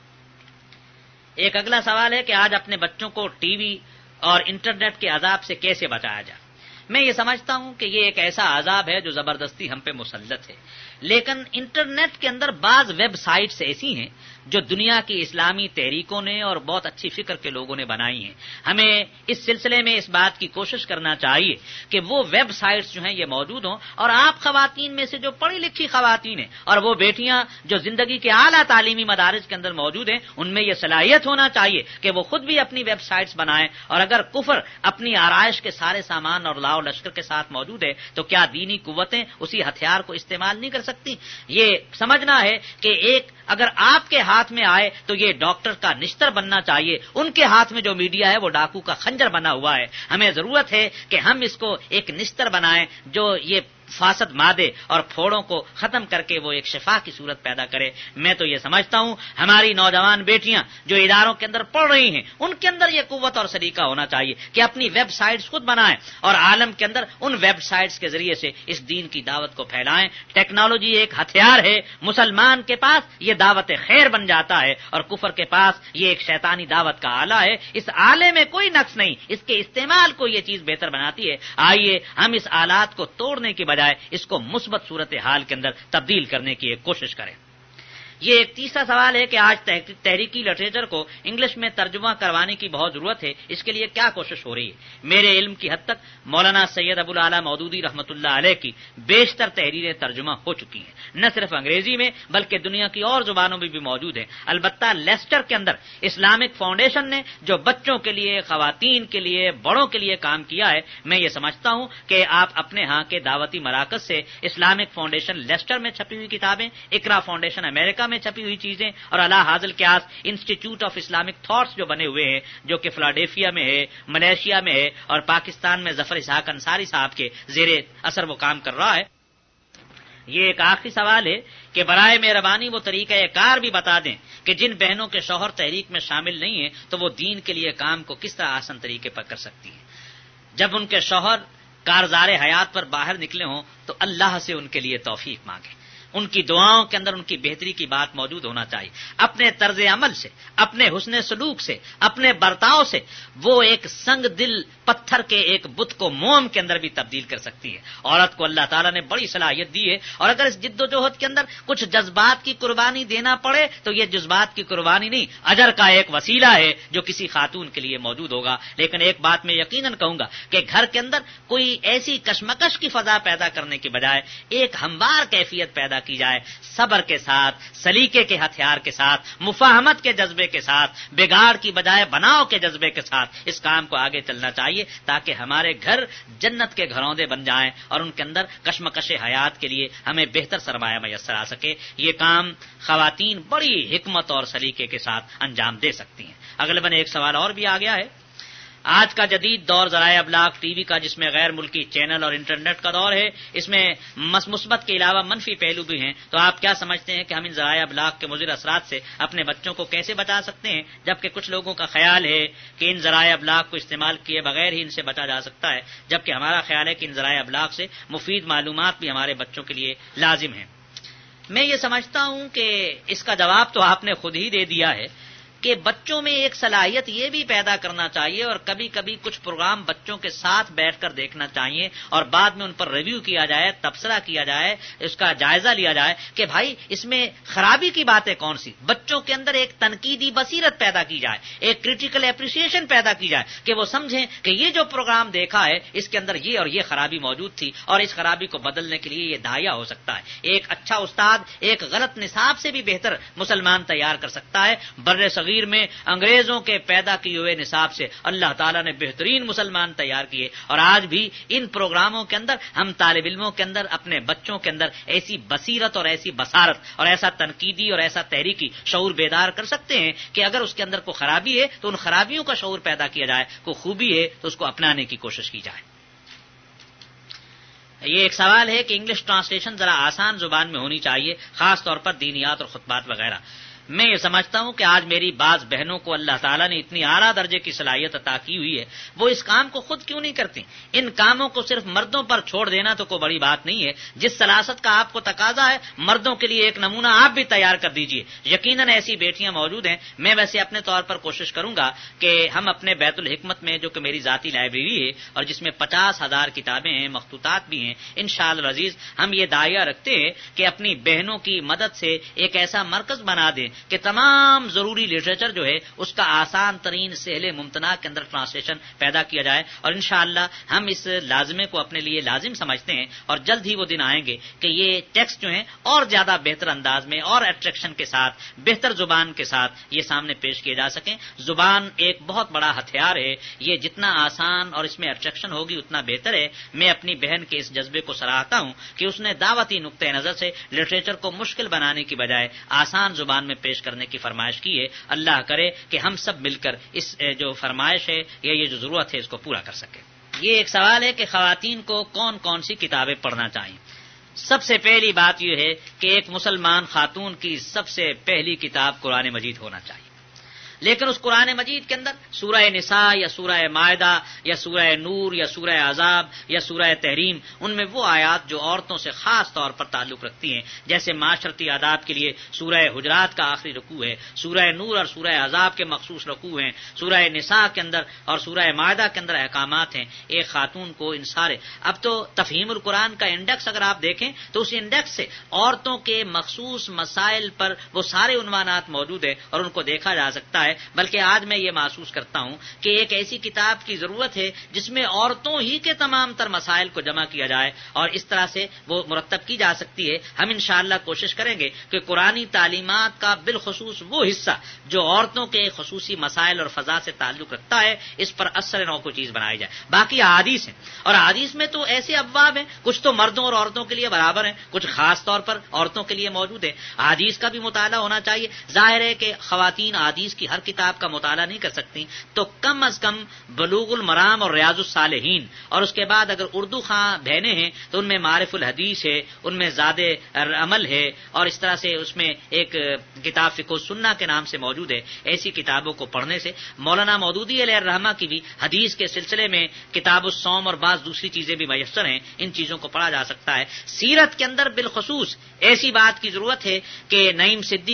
ایک اگلا سوال ہے کہ آج اپنے بچوں کو ٹی وی اور انٹرنیٹ کے عذاب سے کیسے بچایا جائے. میں یہ سمجھتا ہوں کہ یہ ایک ایسا عذاب ہے جو زبردستی ہم پہ مسلط ہے, لیکن انٹرنیٹ کے اندر بعض ویب سائٹس ایسی ہیں جو دنیا کی اسلامی تحریکوں نے اور بہت اچھی فکر کے لوگوں نے بنائی ہیں. ہمیں اس سلسلے میں اس بات کی کوشش کرنا چاہیے کہ وہ ویب سائٹس جو ہیں یہ موجود ہوں, اور آپ خواتین میں سے جو پڑھی لکھی خواتین ہیں اور وہ بیٹیاں جو زندگی کے اعلیٰ تعلیمی مدارج کے اندر موجود ہیں ان میں یہ صلاحیت ہونا چاہیے کہ وہ خود بھی اپنی ویب سائٹس بنائیں. اور اگر کفر اپنی آرائش کے سارے سامان اور لاؤ لشکر کے ساتھ موجود ہے تو کیا دینی قوتیں اسی ہتھیار کو استعمال نہیں کر سکتی؟ یہ سمجھنا ہے کہ ایک اگر آپ کے ہاتھ میں آئے تو یہ ڈاکٹر کا نشتر بننا چاہیے, ان کے ہاتھ میں جو میڈیا ہے وہ ڈاکو کا خنجر بنا ہوا ہے. ہمیں ضرورت ہے کہ ہم اس کو ایک نشتر بنائیں جو یہ فاسد مادے اور پھوڑوں کو ختم کر کے وہ ایک شفا کی صورت پیدا کرے. میں تو یہ سمجھتا ہوں ہماری نوجوان بیٹیاں جو اداروں کے اندر پڑھ رہی ہیں ان کے اندر یہ قوت اور سلیقہ ہونا چاہیے کہ اپنی ویب سائٹس خود بنائیں اور عالم کے اندر ان ویب سائٹس کے ذریعے سے اس دین کی دعوت کو پھیلائیں. ٹیکنالوجی ایک ہتھیار ہے, مسلمان کے پاس یہ دعوت خیر بن جاتا ہے اور کفر کے پاس یہ ایک شیطانی دعوت کا آلہ ہے. اس آلے میں کوئی نقص نہیں, اس کے استعمال کو یہ چیز بہتر بناتی ہے. آئیے ہم اس آلات کو توڑنے کی بجائے اس کو مثبت صورتحال کے اندر تبدیل کرنے کی ایک کوشش کریں. یہ ایک تیسرا سوال ہے کہ آج تحریکی لٹریچر کو انگلش میں ترجمہ کروانے کی بہت ضرورت ہے, اس کے لیے کیا کوشش ہو رہی ہے؟ میرے علم کی حد تک مولانا سید ابو الاعلی مودودی رحمۃ اللہ علیہ کی بیشتر تحریریں ترجمہ ہو چکی ہیں, نہ صرف انگریزی میں بلکہ دنیا کی اور زبانوں میں بھی موجود ہیں. البتہ لیسٹر کے اندر اسلامک فاؤنڈیشن نے جو بچوں کے لیے, خواتین کے لیے, بڑوں کے لیے کام کیا ہے, میں یہ سمجھتا ہوں کہ آپ اپنے ہاں کے دعوتی مراکز سے اسلامک فاؤنڈیشن لیسٹر میں چھپی ہوئی کتابیں, اقرا فاؤنڈیشن امریکہ میں چھپی ہوئی چیزیں اور اعلی حاضل قیاس انسٹیٹیوٹ آف اسلامک تھاٹس جو بنے ہوئے ہیں جو کہ فلاڈیلفیا میں ہے, ملیشیا میں ہے اور پاکستان میں ظفر اسحاق انصاری صاحب کے زیر اثر وہ کام کر رہا ہے. یہ ایک آخری سوال ہے کہ برائے مہربانی وہ طریقہ کار بھی بتا دیں کہ جن بہنوں کے شوہر تحریک میں شامل نہیں ہیں تو وہ دین کے لیے کام کو کس طرح آسان طریقے پر کر سکتی ہیں. جب ان کے شوہر کارزار حیات پر باہر نکلے ہوں تو اللہ سے ان کے لیے توفیق مانگیں. ان کی دعاؤں کے اندر ان کی بہتری کی بات موجود ہونا چاہیے. اپنے طرز عمل سے, اپنے حسن سلوک سے, اپنے برتاؤ سے وہ ایک سنگ دل پتھر کے ایک بت کو موم کے اندر بھی تبدیل کر سکتی ہے. عورت کو اللہ تعالیٰ نے بڑی صلاحیت دی ہے اور اگر اس جد و جہد کے اندر کچھ جذبات کی قربانی دینا پڑے تو یہ جذبات کی قربانی نہیں, اجر کا ایک وسیلہ ہے جو کسی خاتون کے لیے موجود ہوگا. لیکن ایک بات میں یقیناً کہوں گا کہ گھر کے اندر کوئی ایسی کشمکش کی فضا پیدا کرنے کے بجائے ایک ہموار کیفیت پیدا پیدا کی جائے، صبر کے ساتھ، سلیقے کے ہتھیار کے ساتھ، مفاہمت کے جذبے کے ساتھ، بگاڑ کی بجائے بناؤ کے جذبے کے ساتھ اس کام کو آگے چلنا چاہیے، تاکہ ہمارے گھر جنت کے گھروندے بن جائیں اور ان کے اندر کشمکش حیات کے لیے ہمیں بہتر سرمایہ میسر آ سکے۔ یہ کام خواتین بڑی حکمت اور سلیقے کے ساتھ انجام دے سکتی ہیں۔ اغلباً ایک سوال اور بھی آ گیا ہے، آج کا جدید دور ذرائع ابلاغ ٹی وی کا، جس میں غیر ملکی چینل اور انٹرنیٹ کا دور ہے، اس میں مثبت کے علاوہ منفی پہلو بھی ہیں، تو آپ کیا سمجھتے ہیں کہ ہم ان ذرائع ابلاغ کے مضر اثرات سے اپنے بچوں کو کیسے بچا سکتے ہیں؟ جبکہ کچھ لوگوں کا خیال ہے کہ ان ذرائع ابلاغ کو استعمال کیے بغیر ہی ان سے بچا جا سکتا ہے، جبکہ ہمارا خیال ہے کہ ان ذرائع ابلاغ سے مفید معلومات بھی ہمارے بچوں کے لیے لازم ہیں۔ میں یہ سمجھتا ہوں کہ اس کا جواب تو آپ نے خود ہی دے دیا ہے کہ بچوں میں ایک صلاحیت یہ بھی پیدا کرنا چاہیے، اور کبھی کبھی کچھ پروگرام بچوں کے ساتھ بیٹھ کر دیکھنا چاہیے اور بعد میں ان پر ریویو کیا جائے، تبصرہ کیا جائے، اس کا جائزہ لیا جائے کہ بھائی اس میں خرابی کی باتیں کون سی، بچوں کے اندر ایک تنقیدی بصیرت پیدا کی جائے، ایک کریٹیکل اپریسیشن پیدا کی جائے کہ وہ سمجھیں کہ یہ جو پروگرام دیکھا ہے اس کے اندر یہ اور یہ خرابی موجود تھی اور اس خرابی کو بدلنے کے لیے یہ داعیہ ہو سکتا ہے۔ ایک اچھا استاد ایک غلط نصاب سے بھی بہتر مسلمان تیار کر سکتا ہے۔ بر صغیر میں انگریزوں کے پیدا کیے ہوئے نصاب سے اللہ تعالیٰ نے بہترین مسلمان تیار کیے، اور آج بھی ان پروگراموں کے اندر ہم طالب علموں کے اندر، اپنے بچوں کے اندر ایسی بصیرت اور ایسی بصارت اور ایسا تنقیدی اور ایسا تحریکی شعور بیدار کر سکتے ہیں کہ اگر اس کے اندر کوئی خرابی ہے تو ان خرابیوں کا شعور پیدا کیا جائے، کوئی خوبی ہے تو اس کو اپنانے کی کوشش کی جائے۔ یہ ایک سوال ہے کہ انگلش ٹرانسلیشن ذرا آسان زبان میں ہونی چاہیے، خاص طور پر دینیات اور خطبات وغیرہ۔ میں یہ سمجھتا ہوں کہ آج میری بعض بہنوں کو اللہ تعالیٰ نے اتنی اعلیٰ درجے کی صلاحیت عطا کی ہوئی ہے، وہ اس کام کو خود کیوں نہیں کرتی؟ ان کاموں کو صرف مردوں پر چھوڑ دینا تو کوئی بڑی بات نہیں ہے۔ جس سلاست کا آپ کو تقاضا ہے، مردوں کے لیے ایک نمونہ آپ بھی تیار کر دیجئے۔ یقیناً ایسی بیٹیاں موجود ہیں۔ میں ویسے اپنے طور پر کوشش کروں گا کہ ہم اپنے بیت الحکمت میں، جو کہ میری ذاتی لائبریری ہے اور جس میں 50,000 کتابیں ہیں، مخطوطات بھی ہیں، انشاءاللہ العزیز ہم یہ داعیہ رکھتے ہیں کہ اپنی بہنوں کی مدد سے ایک ایسا مرکز بنا دیں کہ تمام ضروری لٹریچر جو ہے اس کا آسان ترین سہل ممتنع کے اندر ٹرانسلیشن پیدا کیا جائے، اور انشاءاللہ ہم اس لازمے کو اپنے لیے لازم سمجھتے ہیں، اور جلد ہی وہ دن آئیں گے کہ یہ ٹیکسٹ جو ہیں اور زیادہ بہتر انداز میں اور اٹریکشن کے ساتھ، بہتر زبان کے ساتھ یہ سامنے پیش کیے جا سکیں۔ زبان ایک بہت بڑا ہتھیار ہے، یہ جتنا آسان اور اس میں اٹریکشن ہوگی اتنا بہتر ہے۔ میں اپنی بہن کے اس جذبے کو سراہتا ہوں کہ اس نے دعوتی نقطۂ نظر سے لٹریچر کو مشکل بنانے کی بجائے آسان زبان میں پیش کرنے کی فرمائش کی ہے۔ اللہ کرے کہ ہم سب مل کر اس جو فرمائش ہے یا یہ جو ضرورت ہے اس کو پورا کر سکیں۔ یہ ایک سوال ہے کہ خواتین کو کون کون سی کتابیں پڑھنا چاہیے۔ سب سے پہلی بات یہ ہے کہ ایک مسلمان خاتون کی سب سے پہلی کتاب قرآن مجید ہونا چاہیے، لیکن اس قرآن مجید کے اندر سورہ نساء یا سورہ مائدہ یا سورہ نور یا سورہ عذاب یا سورہ تحریم، ان میں وہ آیات جو عورتوں سے خاص طور پر تعلق رکھتی ہیں، جیسے معاشرتی آداب کے لیے سورہ حجرات کا آخری رکوع ہے، سورہ نور اور سورہ عذاب کے مخصوص رکوع ہیں، سورہ نساء کے اندر اور سورہ مائدہ کے اندر احکامات ہیں۔ ایک خاتون کو ان سارے، اب تو تفہیم القرآن کا انڈیکس اگر آپ دیکھیں تو اس انڈیکس سے عورتوں کے مخصوص مسائل پر وہ سارے عنوانات موجود ہیں اور ان کو دیکھا جا سکتا ہے۔ بلکہ آج میں یہ محسوس کرتا ہوں کہ ایک ایسی کتاب کی ضرورت ہے جس میں عورتوں ہی کے تمام تر مسائل کو جمع کیا جائے اور اس طرح سے وہ مرتب کی جا سکتی ہے۔ ہم انشاءاللہ کوشش کریں گے کہ قرآنی تعلیمات کا بالخصوص وہ حصہ جو عورتوں کے خصوصی مسائل اور فضا سے تعلق رکھتا ہے، اس پر اثر نو کو چیز بنائی جائے۔ باقی احادیث ہیں، اور احادیث میں تو ایسے ابواب ہیں، کچھ تو مردوں اور عورتوں کے لیے برابر ہیں، کچھ خاص طور پر عورتوں کے لیے موجود ہیں۔ احادیث کا بھی مطالعہ ہونا چاہیے۔ ظاہر ہے کہ خواتین احادیث کی ہر کتاب کا مطالعہ نہیں کر سکتی، تو کم از کم بلوغ المرام اور ریاض الصالحین، اور اس کے بعد اگر اردو خواں بہنیں ہیں تو ان میں معارف الحدیث ہے، ان میں زاد عمل ہے، اور اس طرح سے اس میں ایک کتاب فقہ السنہ کے نام سے موجود ہے۔ ایسی کتابوں کو پڑھنے سے مولانا مودودی علیہ الرحمہ کی بھی حدیث کے سلسلے میں کتاب الصوم اور بعض دوسری چیزیں بھی میسر ہیں، ان چیزوں کو پڑھا جا سکتا ہے۔ سیرت کے اندر بالخصوص ایسی بات کی ضرورت ہے کہ نعیم صدیقی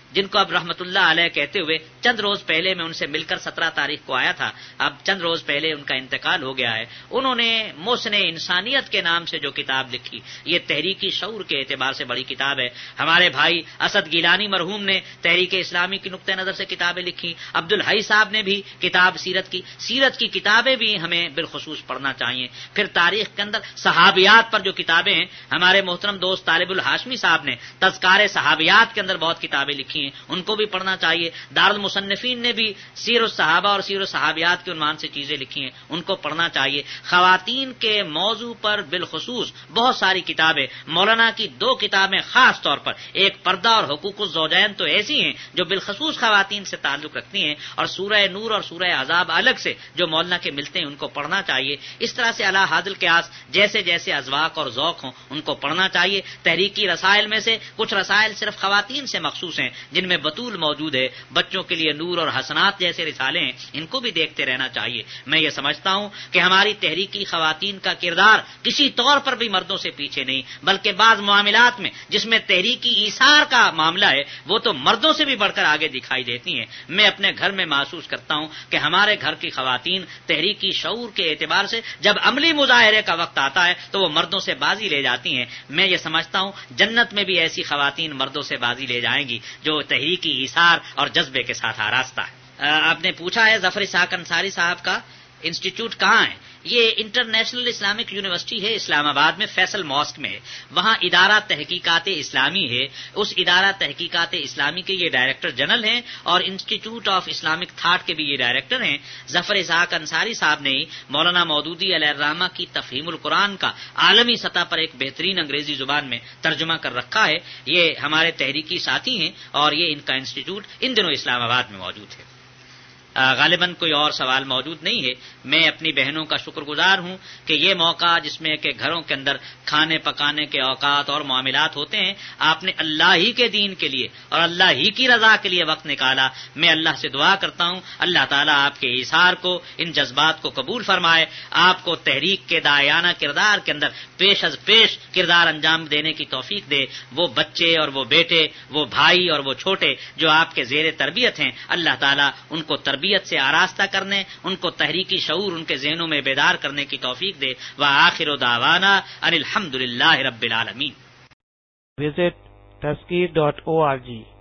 جن کو اب رحمت اللہ علیہ کہتے ہوئے چند روز پہلے میں ان سے مل کر 17 تاریخ کو آیا تھا، اب چند روز پہلے ان کا انتقال ہو گیا ہے، انہوں نے محسن انسانیت کے نام سے جو کتاب لکھی، یہ تحریکی شعور کے اعتبار سے بڑی کتاب ہے۔ ہمارے بھائی اسد گیلانی مرحوم نے تحریک اسلامی کی نقطہ نظر سے کتابیں لکھی، عبدالحی صاحب نے بھی کتاب سیرت کی کتابیں بھی ہمیں بالخصوص پڑھنا چاہیے۔ پھر تاریخ کے اندر صحابیات پر جو کتابیں ہیں، ہمارے محترم دوست طالب الہاشمی صاحب نے تذکار صحابیات کے اندر بہت کتابیں لکھی ہیں، ان کو بھی پڑھنا چاہیے۔ دارالمصنفین نے بھی سیر الصحابہ اور سیر الصحابیات کے عنوان سے چیزیں لکھی ہیں، ان کو پڑھنا چاہیے۔ خواتین کے موضوع پر بالخصوص بہت ساری کتابیں، مولانا کی 2 کتابیں خاص طور پر، ایک پردہ اور حقوق الزوجین تو ایسی ہیں جو بالخصوص خواتین سے تعلق رکھتی ہیں، اور سورہ نور اور سورہ عذاب الگ سے جو مولانا کے ملتے ہیں ان کو پڑھنا چاہیے۔ اس طرح سے اعلیٰ حاضر القیاس جیسے جیسے اذواق اور ذوق ہوں ان کو پڑھنا چاہیے۔ تحریکی رسائل میں سے کچھ رسائل صرف خواتین سے مخصوص ہیں جن میں بطول موجود ہے، بچوں کے لیے نور اور حسنات جیسے رسالے ہیں، ان کو بھی دیکھتے رہنا چاہیے۔ میں یہ سمجھتا ہوں کہ ہماری تحریکی خواتین کا کردار کسی طور پر بھی مردوں سے پیچھے نہیں، بلکہ بعض معاملات میں جس میں تحریکی ایثار کا معاملہ ہے وہ تو مردوں سے بھی بڑھ کر آگے دکھائی دیتی ہیں۔ میں اپنے گھر میں محسوس کرتا ہوں کہ ہمارے گھر کی خواتین تحریکی شعور کے اعتبار سے جب عملی مظاہرے کا وقت آتا ہے تو وہ مردوں سے بازی لے جاتی ہیں۔ میں یہ سمجھتا ہوں جنت میں بھی ایسی خواتین مردوں سے بازی لے جائیں گی جو تحریکی ایثار اور جذبے کے ساتھ آراستہ ہے۔ آپ نے پوچھا ہے ظفر اسحاق انصاری صاحب کا انسٹیٹیوٹ کہاں ہے؟ یہ انٹرنیشنل اسلامک یونیورسٹی ہے اسلام آباد میں، فیصل ماسک میں ہے، وہاں ادارہ تحقیقات اسلامی ہے، اس ادارہ تحقیقات اسلامی کے یہ ڈائریکٹر جنرل ہیں، اور انسٹیٹیوٹ آف اسلامک تھاٹ کے بھی یہ ڈائریکٹر ہیں۔ ظفر اسحاق انصاری صاحب نے مولانا مودودی علیہ الرحمہ کی تفہیم القرآن کا عالمی سطح پر ایک بہترین انگریزی زبان میں ترجمہ کر رکھا ہے۔ یہ ہمارے تحریکی ساتھی ہیں اور یہ ان کا انسٹیٹیوٹ ان دنوں اسلام آباد میں موجود ہے۔ غالباً کوئی اور سوال موجود نہیں ہے۔ میں اپنی بہنوں کا شکر گزار ہوں کہ یہ موقع جس میں کہ گھروں کے اندر کھانے پکانے کے اوقات اور معاملات ہوتے ہیں، آپ نے اللہ ہی کے دین کے لیے اور اللہ ہی کی رضا کے لیے وقت نکالا۔ میں اللہ سے دعا کرتا ہوں اللہ تعالیٰ آپ کے ایثار کو، ان جذبات کو قبول فرمائے، آپ کو تحریک کے داعیانہ کردار کے اندر پیش از پیش کردار انجام دینے کی توفیق دے۔ وہ بچے اور وہ بیٹے، وہ بھائی اور وہ چھوٹے جو آپ کے زیر تربیت ہیں، اللہ تعالیٰ ان کو تربیت سے آراستہ کرنے، ان کو تحریکی شعور ان کے ذہنوں میں بیدار کرنے کی توفیق دے۔ وآخر دعوانا ان الحمدللہ رب العالمین۔ Visit Tazkir.org